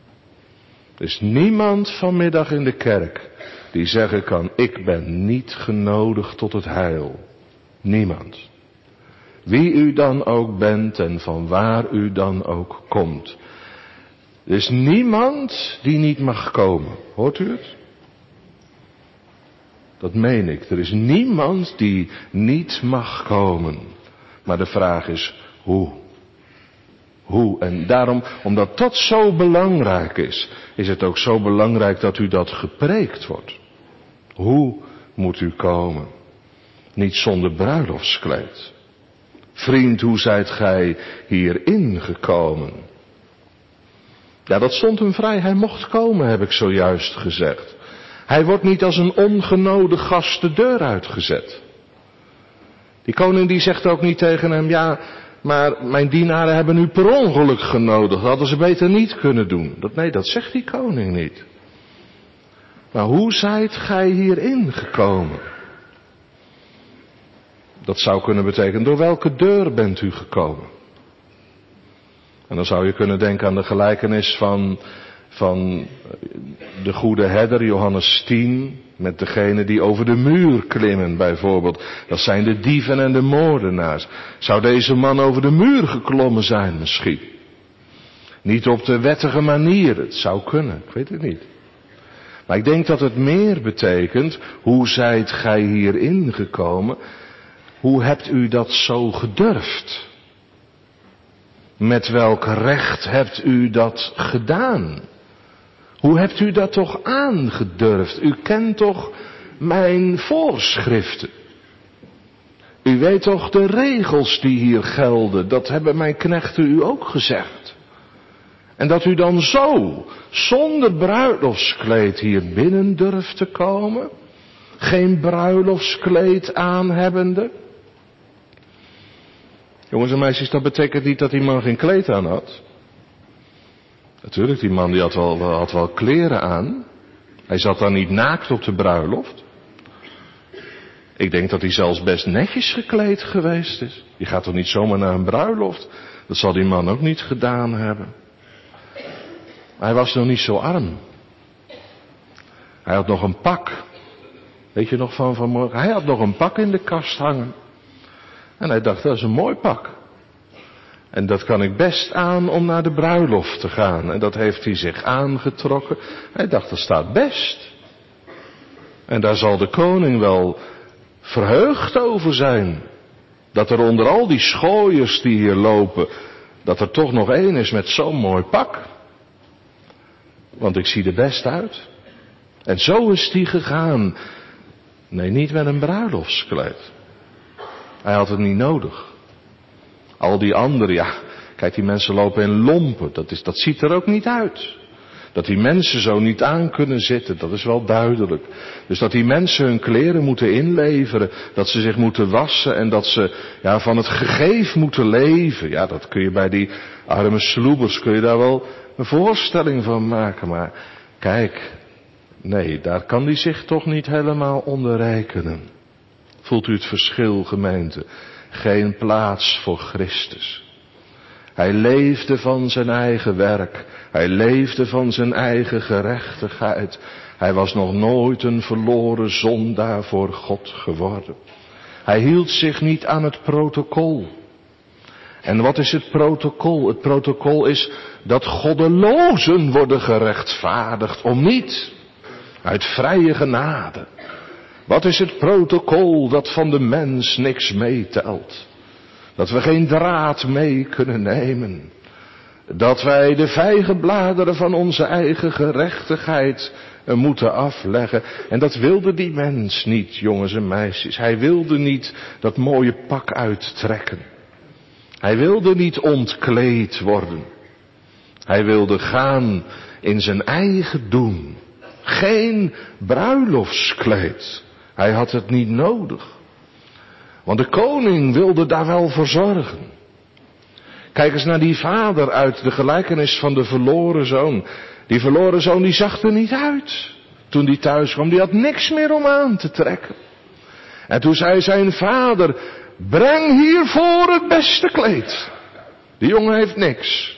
Er is niemand vanmiddag in de kerk die zeggen kan, ik ben niet genodigd tot het heil. Niemand. Wie u dan ook bent en van waar u dan ook komt. Er is niemand die niet mag komen. Hoort u het? Dat meen ik. Er is niemand die niet mag komen. Maar de vraag is, hoe? Hoe? En daarom, omdat dat zo belangrijk is, is het ook zo belangrijk dat u dat gepreekt wordt. Hoe moet u komen? Niet zonder bruiloftskleed. Vriend, hoe zijt gij hierin gekomen? Ja, dat stond hem vrij. Hij mocht komen, heb ik zojuist gezegd. Hij wordt niet als een ongenodigd gast de deur uitgezet. Die koning die zegt ook niet tegen hem, ja, maar mijn dienaren hebben u per ongeluk genodigd. Dat hadden ze beter niet kunnen doen. Dat, nee, dat zegt die koning niet. Maar hoe zijt gij hierin gekomen? Dat zou kunnen betekenen, door welke deur bent u gekomen? En dan zou je kunnen denken aan de gelijkenis van, van de goede herder, Johannes tien, met degene die over de muur klimmen bijvoorbeeld. Dat zijn de dieven en de moordenaars. Zou deze man over de muur geklommen zijn misschien? Niet op de wettige manier, het zou kunnen, ik weet het niet. Maar ik denk dat het meer betekent, hoe zijt gij hierin gekomen? Hoe hebt u dat zo gedurfd? Met welk recht hebt u dat gedaan? Hoe hebt u dat toch aangedurfd? U kent toch mijn voorschriften? U weet toch de regels die hier gelden? Dat hebben mijn knechten u ook gezegd. En dat u dan zo, zonder bruiloftskleed hier binnen durft te komen? Geen bruiloftskleed aan hebbende? Jongens en meisjes, dat betekent niet dat die man geen kleed aan had. Natuurlijk, die man die had wel, had wel kleren aan. Hij zat dan niet naakt op de bruiloft. Ik denk dat hij zelfs best netjes gekleed geweest is. Je gaat toch niet zomaar naar een bruiloft? Dat zal die man ook niet gedaan hebben. Maar hij was nog niet zo arm. Hij had nog een pak. Weet je nog van vanmorgen? Hij had nog een pak in de kast hangen. En hij dacht, dat is een mooi pak. En dat kan ik best aan om naar de bruiloft te gaan. En dat heeft hij zich aangetrokken. Hij dacht, dat staat best. En daar zal de koning wel verheugd over zijn. Dat er onder al die schooiers die hier lopen, dat er toch nog één is met zo'n mooi pak. Want ik zie er best uit. En zo is hij gegaan. Nee, niet met een bruiloftskleed. Hij had het niet nodig. Al die anderen, ja, kijk, die mensen lopen in lompen. Dat, is, dat ziet er ook niet uit. Dat die mensen zo niet aan kunnen zitten, dat is wel duidelijk. Dus dat die mensen hun kleren moeten inleveren, dat ze zich moeten wassen en dat ze ja, van het gegeef moeten leven. Ja, dat kun je bij die arme sloebers, kun je daar wel een voorstelling van maken. Maar kijk, nee, daar kan die zich toch niet helemaal onder rekenen. Voelt u het verschil, gemeente? Geen plaats voor Christus. Hij leefde van zijn eigen werk. Hij leefde van zijn eigen gerechtigheid. Hij was nog nooit een verloren zondaar voor God geworden. Hij hield zich niet aan het protocol. En wat is het protocol? Het protocol is dat goddelozen worden gerechtvaardigd om niet. Uit vrije genade. Wat is het protocol dat van de mens niks meetelt? Dat we geen draad mee kunnen nemen. Dat wij de vijgenbladeren van onze eigen gerechtigheid moeten afleggen. En dat wilde die mens niet, jongens en meisjes. Hij wilde niet dat mooie pak uittrekken. Hij wilde niet ontkleed worden. Hij wilde gaan in zijn eigen doen. Geen bruiloftskleed. Hij had het niet nodig. Want de koning wilde daar wel voor zorgen. Kijk eens naar die vader uit de gelijkenis van de verloren zoon. Die verloren zoon die zag er niet uit. Toen die thuis kwam, die had niks meer om aan te trekken. En toen zei zijn vader, breng hiervoor het beste kleed. Die jongen heeft niks.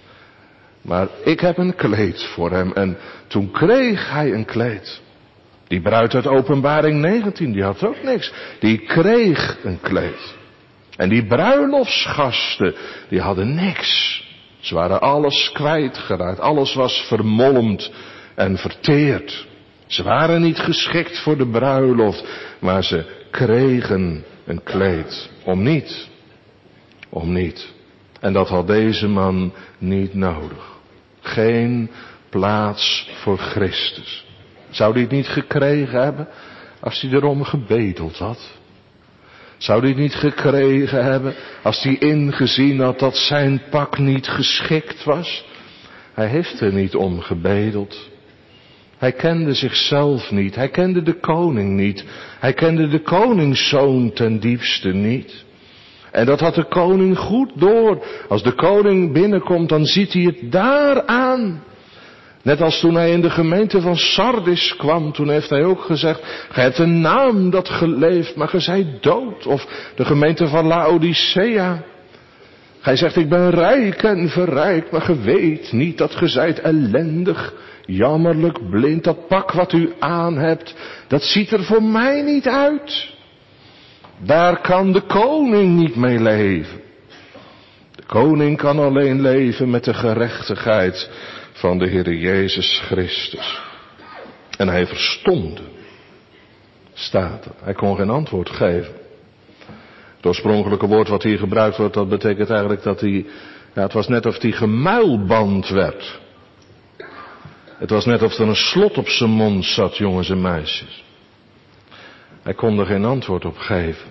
Maar ik heb een kleed voor hem. En toen kreeg hij een kleed. Die bruid uit Openbaring negentien, die had ook niks. Die kreeg een kleed. En die bruiloftsgasten, die hadden niks. Ze waren alles kwijtgeraakt. Alles was vermolmd en verteerd. Ze waren niet geschikt voor de bruiloft, maar ze kregen een kleed. Om niet. Om niet. En dat had deze man niet nodig. Geen plaats voor Christus. Zou hij het niet gekregen hebben als hij erom gebedeld had? Zou hij het niet gekregen hebben als hij ingezien had dat zijn pak niet geschikt was? Hij heeft er niet om gebedeld. Hij kende zichzelf niet. Hij kende de koning niet. Hij kende de koningszoon ten diepste niet. En dat had de koning goed door. Als de koning binnenkomt, dan ziet hij het daar aan. Net als toen hij in de gemeente van Sardis kwam, toen heeft hij ook gezegd, gij hebt een naam dat geleefd, maar ge zijt dood. Of de gemeente van Laodicea. Gij zegt, ik ben rijk en verrijkt, maar ge weet niet dat ge zijt ellendig, jammerlijk, blind. Dat pak wat u aan hebt, dat ziet er voor mij niet uit. Daar kan de koning niet mee leven. De koning kan alleen leven met de gerechtigheid van de Heer Jezus Christus. En hij verstomde, staat er. Hij kon geen antwoord geven. Het oorspronkelijke woord wat hier gebruikt wordt, dat betekent eigenlijk dat hij, ja, het was net of hij gemuilband werd. Het was net of er een slot op zijn mond zat, jongens en meisjes. Hij kon er geen antwoord op geven.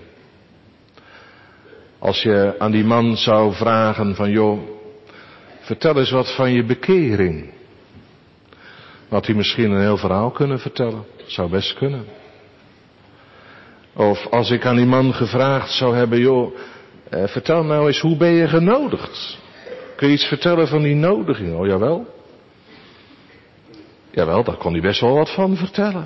Als je aan die man zou vragen van, joh, vertel eens wat van je bekering. Had hij misschien een heel verhaal kunnen vertellen. Zou best kunnen. Of als ik aan die man gevraagd zou hebben, joh, eh, vertel nou eens, hoe ben je genodigd? Kun je iets vertellen van die nodiging? Oh, jawel. Jawel, daar kon hij best wel wat van vertellen.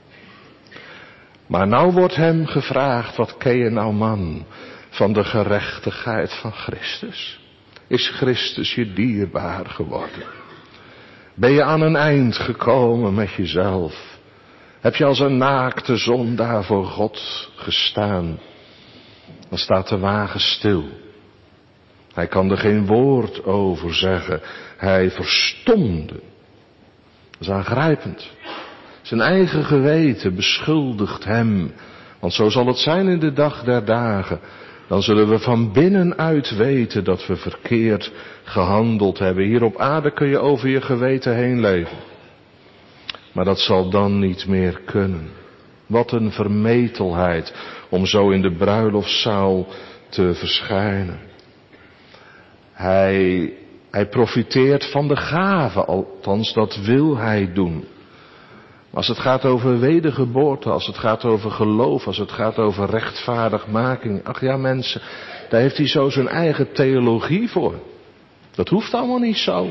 Maar nou wordt hem gevraagd, wat ken je nou, man, van de gerechtigheid van Christus? Is Christus je dierbaar geworden? Ben je aan een eind gekomen met jezelf? Heb je als een naakte zondaar voor God gestaan? Dan staat de wagen stil. Hij kan er geen woord over zeggen. Hij verstomde. Dat is aangrijpend. Zijn eigen geweten beschuldigt hem. Want zo zal het zijn in de dag der dagen. Dan zullen we van binnenuit weten dat we verkeerd gehandeld hebben. Hier op aarde kun je over je geweten heen leven. Maar dat zal dan niet meer kunnen. Wat een vermetelheid om zo in de bruiloftszaal te verschijnen. Hij, hij profiteert van de gave, althans dat wil hij doen. Als het gaat over wedergeboorte, als het gaat over geloof, als het gaat over rechtvaardigmaking. Ach ja, mensen, daar heeft hij zo zijn eigen theologie voor. Dat hoeft allemaal niet zo.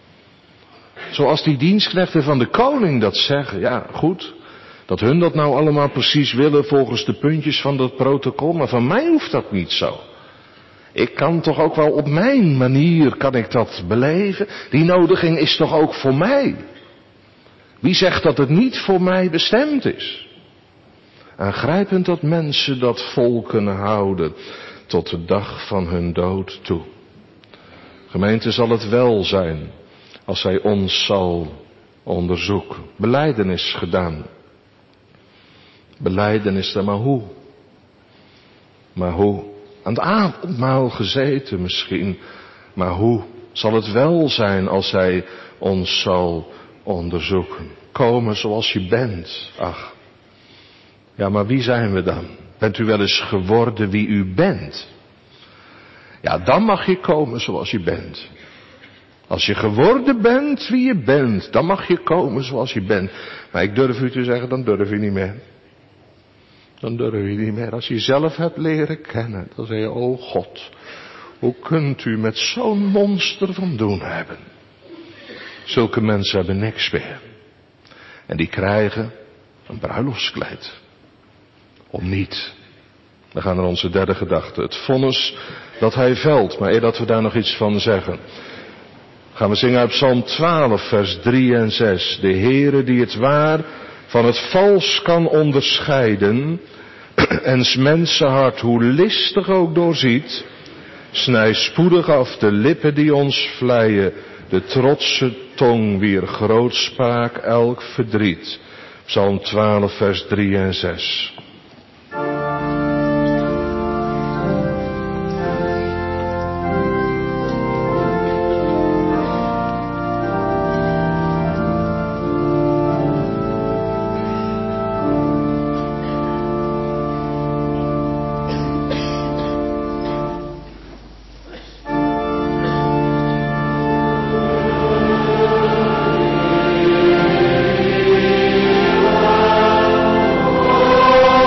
Zoals die dienstknechten van de koning dat zeggen. Ja, goed. Dat hun dat nou allemaal precies willen volgens de puntjes van dat protocol. Maar van mij hoeft dat niet zo. Ik kan toch ook wel op mijn manier kan ik dat beleven. Die nodiging is toch ook voor mij. Wie zegt dat het niet voor mij bestemd is? Aangrijpend dat mensen dat vol kunnen houden tot de dag van hun dood toe. Gemeente, zal het wel zijn als hij ons zal onderzoeken. Belijdenis gedaan. Belijdenis, maar hoe? Maar hoe? Aan het avondmaal gezeten misschien. Maar hoe zal het wel zijn als hij ons zal onderzoeken? Komen zoals je bent. Ach. Ja, maar wie zijn we dan? Bent u wel eens geworden wie u bent? Ja, dan mag je komen zoals je bent. Als je geworden bent wie je bent, dan mag je komen zoals je bent. Maar ik durf u te zeggen, dan durf je niet meer. Dan durf je niet meer. Als je jezelf hebt leren kennen, dan zeg je, oh God, hoe kunt u met zo'n monster van doen hebben? Zulke mensen hebben niks meer. En die krijgen een bruiloftskleed. Om niet. We gaan naar onze derde gedachte. Het vonnis dat hij velt. Maar eer dat we daar nog iets van zeggen, gaan we zingen uit Psalm twaalf, vers drie en zes. De Heere die het waar van het vals kan onderscheiden, en 's mensenhart hoe listig ook doorziet, snij spoedig af de lippen die ons vleien, de trotse tong wier grootspraak elk verdriet. Psalm twaalf, vers drie en zes. Oh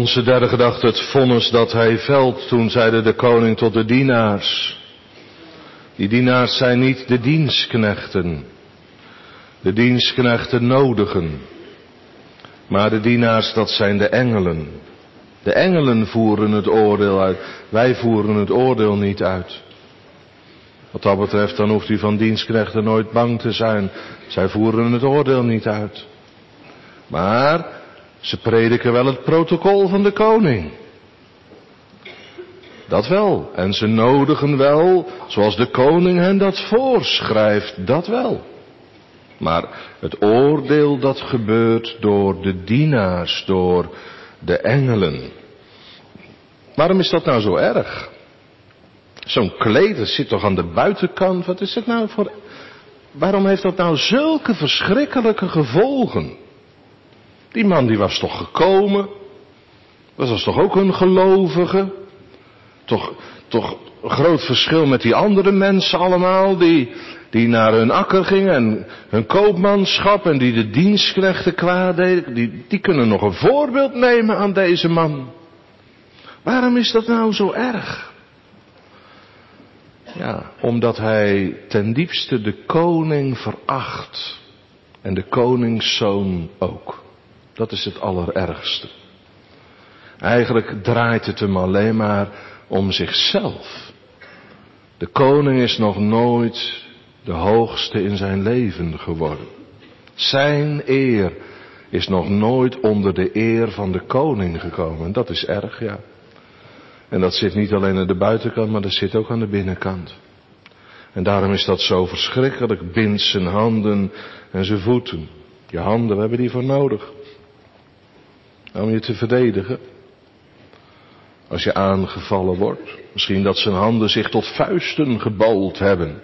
onze derde gedachte, het vonnis dat hij velt. Toen zeide de koning tot de dienaars. Die dienaars zijn niet de dienstknechten. De dienstknechten nodigen. Maar de dienaars, dat zijn de engelen. De engelen voeren het oordeel uit. Wij voeren het oordeel niet uit. Wat dat betreft, dan hoeft u van dienstknechten nooit bang te zijn. Zij voeren het oordeel niet uit. Maar ze prediken wel het protocol van de koning. Dat wel. En ze nodigen wel, zoals de koning hen dat voorschrijft, dat wel. Maar het oordeel dat gebeurt door de dienaars, door de engelen. Waarom is dat nou zo erg? Zo'n kleed, dat zit toch aan de buitenkant? Wat is het nou voor... Waarom heeft dat nou zulke verschrikkelijke gevolgen? Die man die was toch gekomen? Dat was toch ook een gelovige? Toch, toch een groot verschil met die andere mensen allemaal, die, die naar hun akker gingen en hun koopmanschap en die de dienstknechten kwaad deden. Die, die kunnen nog een voorbeeld nemen aan deze man. Waarom is dat nou zo erg? Ja, omdat hij ten diepste de koning veracht. En de koningszoon ook. Dat is het allerergste. Eigenlijk draait het hem alleen maar om zichzelf. De koning is nog nooit de hoogste in zijn leven geworden. Zijn eer is nog nooit onder de eer van de koning gekomen. En dat is erg, ja. En dat zit niet alleen aan de buitenkant, maar dat zit ook aan de binnenkant. En daarom is dat zo verschrikkelijk. Bind zijn handen en zijn voeten. Je handen, we hebben die voor nodig. Om je te verdedigen. Als je aangevallen wordt. Misschien dat zijn handen zich tot vuisten gebald hebben.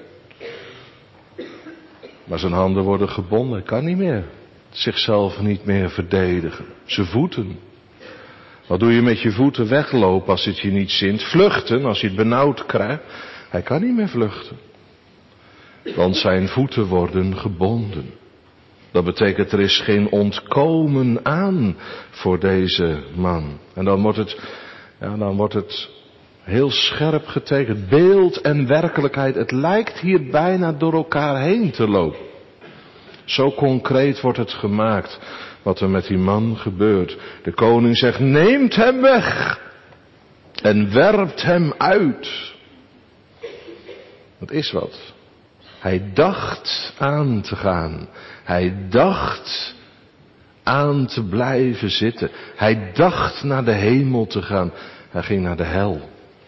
Maar zijn handen worden gebonden. Hij kan niet meer. Zichzelf niet meer verdedigen. Zijn voeten. Wat doe je met je voeten? Weglopen als het je niet zint. Vluchten als je het benauwd krijgt. Hij kan niet meer vluchten. Want zijn voeten worden gebonden. Dat betekent er is geen ontkomen aan voor deze man. En dan wordt het, ja, dan wordt het heel scherp getekend. Beeld en werkelijkheid. Het lijkt hier bijna door elkaar heen te lopen. Zo concreet wordt het gemaakt. Wat er met die man gebeurt. De koning zegt, neemt hem weg. En werpt hem uit. Dat is wat. Hij dacht aan te gaan. Hij dacht aan te blijven zitten. Hij dacht naar de hemel te gaan. Hij ging naar de hel.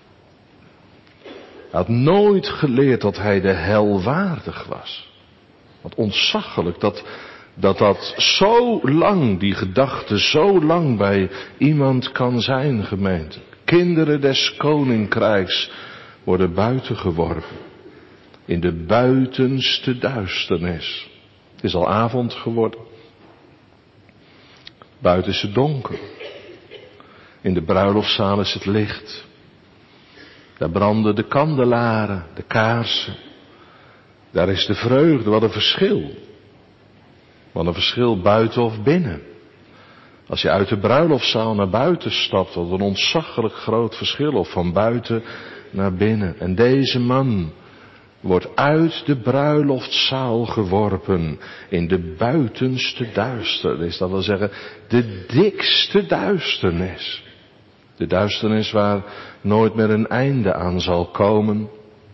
Hij had nooit geleerd dat hij de hel waardig was. Wat ontzaglijk dat dat dat zo lang, die gedachte zo lang bij iemand kan zijn, gemeente. Kinderen des koninkrijks worden buiten geworpen. In de buitenste duisternis. Het is al avond geworden. Buiten is het donker. In de bruiloftszaal is het licht. Daar branden de kandelaren, de kaarsen. Daar is de vreugde, wat een verschil. Wat een verschil buiten of binnen. Als je uit de bruiloftszaal naar buiten stapt, wat een ontzaglijk groot verschil. Of van buiten naar binnen. En deze man wordt uit de bruiloftszaal geworpen in de buitenste duisternis. Dat wil zeggen, de dikste duisternis. De duisternis waar nooit meer een einde aan zal komen.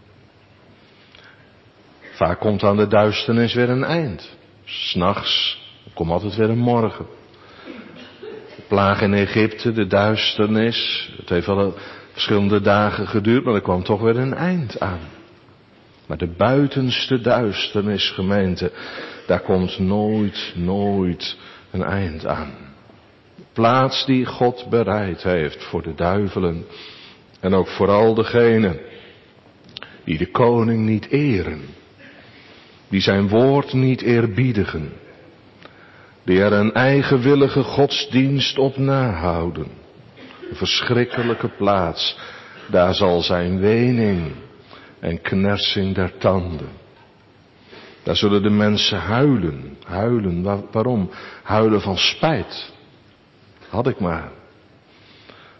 Vaak komt aan de duisternis weer een eind. 'S Nachts komt altijd weer een morgen. De plaag in Egypte, de duisternis. Het heeft wel verschillende dagen geduurd, maar er kwam toch weer een eind aan. Maar de buitenste duisternis, gemeente, daar komt nooit, nooit een eind aan. De plaats die God bereid heeft voor de duivelen. En ook vooral degenen die de koning niet eren. Die zijn woord niet eerbiedigen. Die er een eigenwillige godsdienst op nahouden. Een verschrikkelijke plaats. Daar zal zijn wening en knersing der tanden. Daar zullen de mensen huilen. Huilen, Waar, waarom? Huilen van spijt. Had ik maar.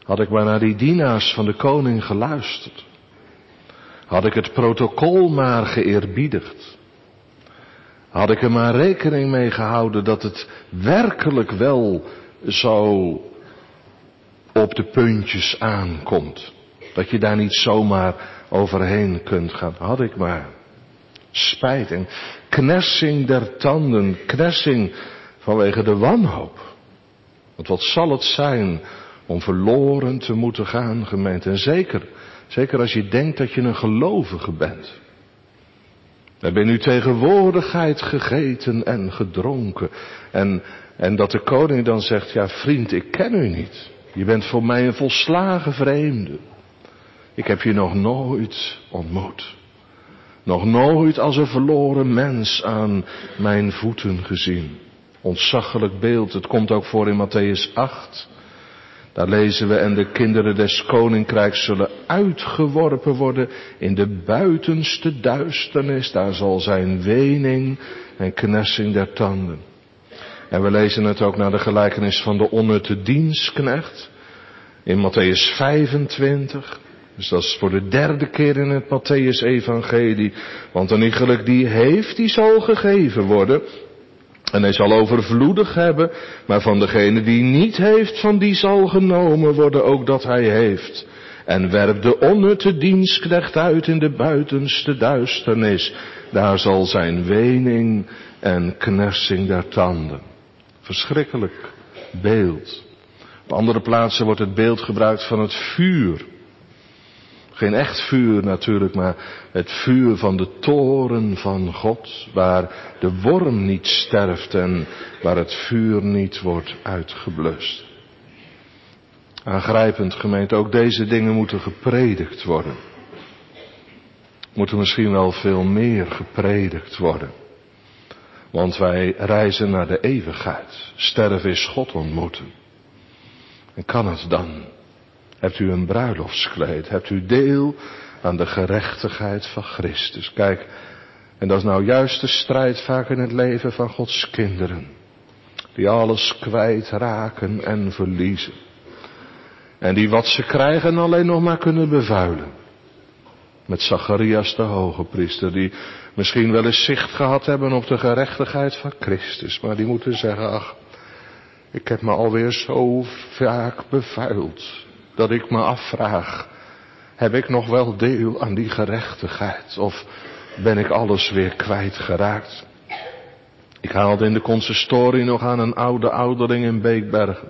Had ik maar naar die dienaars van de koning geluisterd. Had ik het protocol maar geëerbiedigd. Had ik er maar rekening mee gehouden dat het werkelijk wel zo op de puntjes aankomt. Dat je daar niet zomaar overheen kunt gaan. Had ik maar. Spijt en knersing der tanden. Knersing vanwege de wanhoop. Want wat zal het zijn om verloren te moeten gaan, gemeente. En zeker, zeker als je denkt dat je een gelovige bent. We hebben in uw tegenwoordigheid gegeten en gedronken. En, en dat de koning dan zegt, ja vriend, ik ken u niet. Je bent voor mij een volslagen vreemde. Ik heb je nog nooit ontmoet. Nog nooit als een verloren mens aan mijn voeten gezien. Ontzaglijk beeld, het komt ook voor in Matthäus acht. Daar lezen we, en de kinderen des koninkrijks zullen uitgeworpen worden in de buitenste duisternis. Daar zal zijn wening en knersing der tanden. En we lezen het ook naar de gelijkenis van de onnutte dienstknecht. In Matthäus vijfentwintig. Dus dat is voor de derde keer in het Matthäus evangelie. Want een iegelijk die heeft, die zal gegeven worden. En hij zal overvloedig hebben, maar van degene die niet heeft, van die zal genomen worden ook dat hij heeft. En werp de onnutte dienstknecht uit in de buitenste duisternis. Daar zal zijn wening en knersing der tanden. Verschrikkelijk beeld. Op andere plaatsen wordt het beeld gebruikt van het vuur. Geen echt vuur natuurlijk, maar het vuur van de toren van God, waar de worm niet sterft en waar het vuur niet wordt uitgeblust. Aangrijpend, gemeente, ook deze dingen moeten gepredikt worden. Moeten misschien wel veel meer gepredikt worden. Want wij reizen naar de eeuwigheid. Sterven is God ontmoeten. En kan het dan? Hebt u een bruiloftskleed? Hebt u deel aan de gerechtigheid van Christus? Kijk, en dat is nou juist de strijd vaak in het leven van Gods kinderen. Die alles kwijtraken en verliezen. En die wat ze krijgen alleen nog maar kunnen bevuilen. Met Zacharias de hoge priester, die misschien wel eens zicht gehad hebben op de gerechtigheid van Christus. Maar die moeten zeggen, ach, ik heb me alweer zo vaak bevuild. Dat ik me afvraag, heb ik nog wel deel aan die gerechtigheid? Of ben ik alles weer kwijtgeraakt? Ik haalde in de consistorie nog aan een oude ouderling in Beekbergen.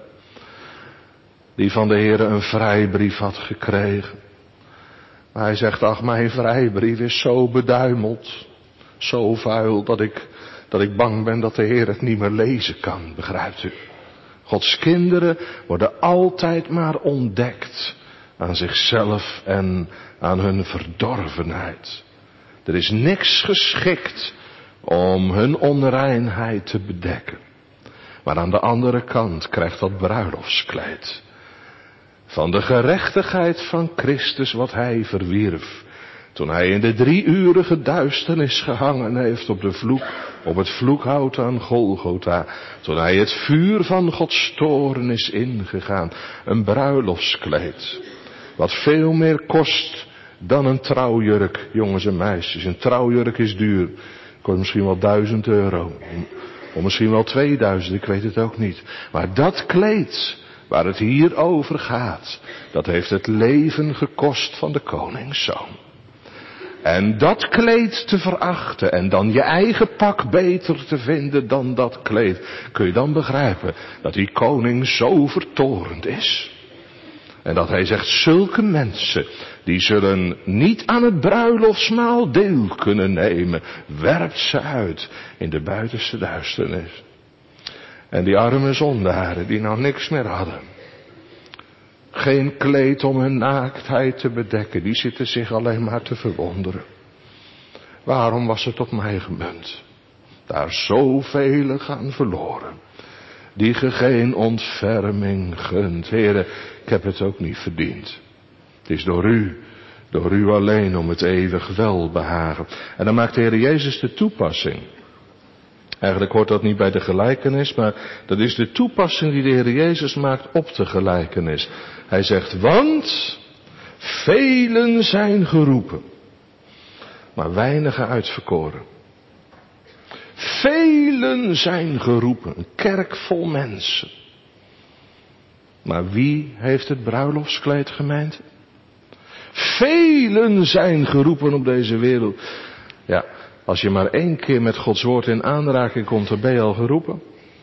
Die van de Heere een vrijbrief had gekregen. Maar hij zegt, ach, mijn vrijbrief is zo beduimeld. Zo vuil dat ik, dat ik bang ben dat de Heer het niet meer lezen kan, begrijpt u? Gods kinderen worden altijd maar ontdekt aan zichzelf en aan hun verdorvenheid. Er is niks geschikt om hun onreinheid te bedekken. Maar aan de andere kant krijgt dat bruiloftskleed van de gerechtigheid van Christus wat hij verwierf. Toen hij in de drieurige duisternis gehangen heeft op de vloek, op het vloekhout aan Golgotha. Toen hij het vuur van Gods toorn is ingegaan. Een bruiloftskleed. Wat veel meer kost dan een trouwjurk, jongens en meisjes. Een trouwjurk is duur. Kost misschien wel duizend euro. Of misschien wel tweeduizend, ik weet het ook niet. Maar dat kleed waar het hier over gaat, dat heeft het leven gekost van de koningszoon. En dat kleed te verachten en dan je eigen pak beter te vinden dan dat kleed. Kun je dan begrijpen dat die koning zo vertorend is? En dat hij zegt, zulke mensen, die zullen niet aan het bruiloftsmaal deel kunnen nemen. Werpt ze uit in de buitenste duisternis. En die arme zondaren die nou niks meer hadden. Geen kleed om hun naaktheid te bedekken. Die zitten zich alleen maar te verwonderen. Waarom was het op mij gemunt? Daar zoveel gaan verloren. Die ge geen ontferming gunt. Heere, ik heb het ook niet verdiend. Het is door u, door u alleen om het eeuwig welbehagen. En dan maakt de Heer Jezus de toepassing. Eigenlijk hoort dat niet bij de gelijkenis, maar dat is de toepassing die de Heer Jezus maakt op de gelijkenis. Hij zegt, want velen zijn geroepen, maar weinigen uitverkoren. Velen zijn geroepen, een kerk vol mensen. Maar wie heeft het bruiloftskleed, gemeente? Velen zijn geroepen op deze wereld. Ja, als je maar één keer met Gods woord in aanraking komt, dan ben je al geroepen.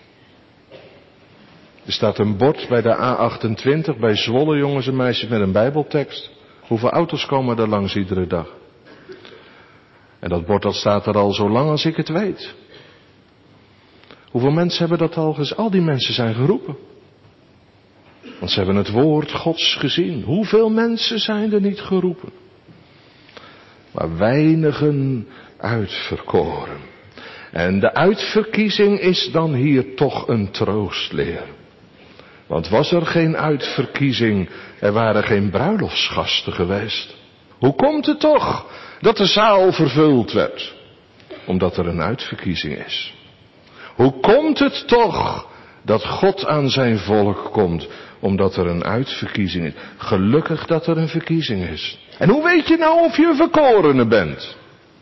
Er staat een bord bij de A achtentwintig, bij Zwolle, jongens en meisjes, met een bijbeltekst. Hoeveel auto's komen er langs iedere dag? En dat bord dat staat er al zo lang als ik het weet. Hoeveel mensen hebben dat al gezien? Al die mensen zijn geroepen. Want ze hebben het woord Gods gezien. Hoeveel mensen zijn er niet geroepen? Maar weinigen uitverkoren. En de uitverkiezing is dan hier toch een troostleer. Want was er geen uitverkiezing, er waren geen bruiloftsgasten geweest. Hoe komt het toch dat de zaal vervuld werd? Omdat er een uitverkiezing is. Hoe komt het toch dat God aan zijn volk komt? Omdat er een uitverkiezing is. Gelukkig dat er een verkiezing is. En hoe weet je nou of je een verkorene bent?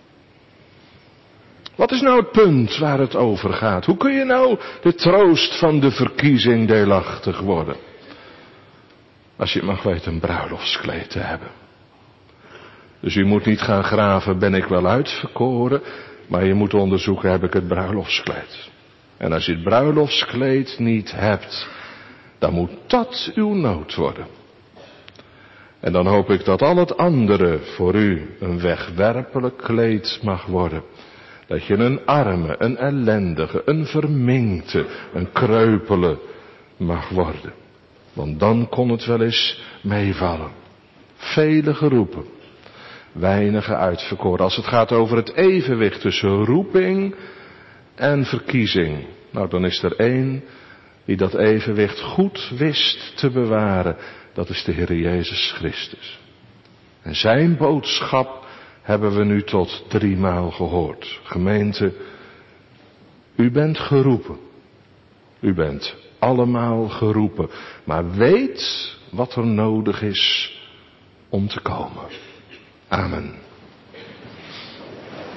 Wat is nou het punt waar het over gaat? Hoe kun je nou de troost van de verkiezing deelachtig worden? Als je het mag weten, een bruiloftskleed te hebben. Dus u moet niet gaan graven, ben ik wel uitverkoren? Maar je moet onderzoeken, heb ik het bruiloftskleed? En als je het bruiloftskleed niet hebt, dan moet dat uw nood worden. En dan hoop ik dat al het andere voor u een wegwerpelijk kleed mag worden. Dat je een arme, een ellendige, een verminkte, een kreupele mag worden. Want dan kon het wel eens meevallen. Vele geroepen, weinige uitverkoren. Als het gaat over het evenwicht tussen roeping en verkiezing. Nou, dan is er één die dat evenwicht goed wist te bewaren. Dat is de Heer Jezus Christus. En zijn boodschap hebben we nu tot driemaal gehoord. Gemeente, u bent geroepen. U bent allemaal geroepen. Maar weet wat er nodig is om te komen. Amen.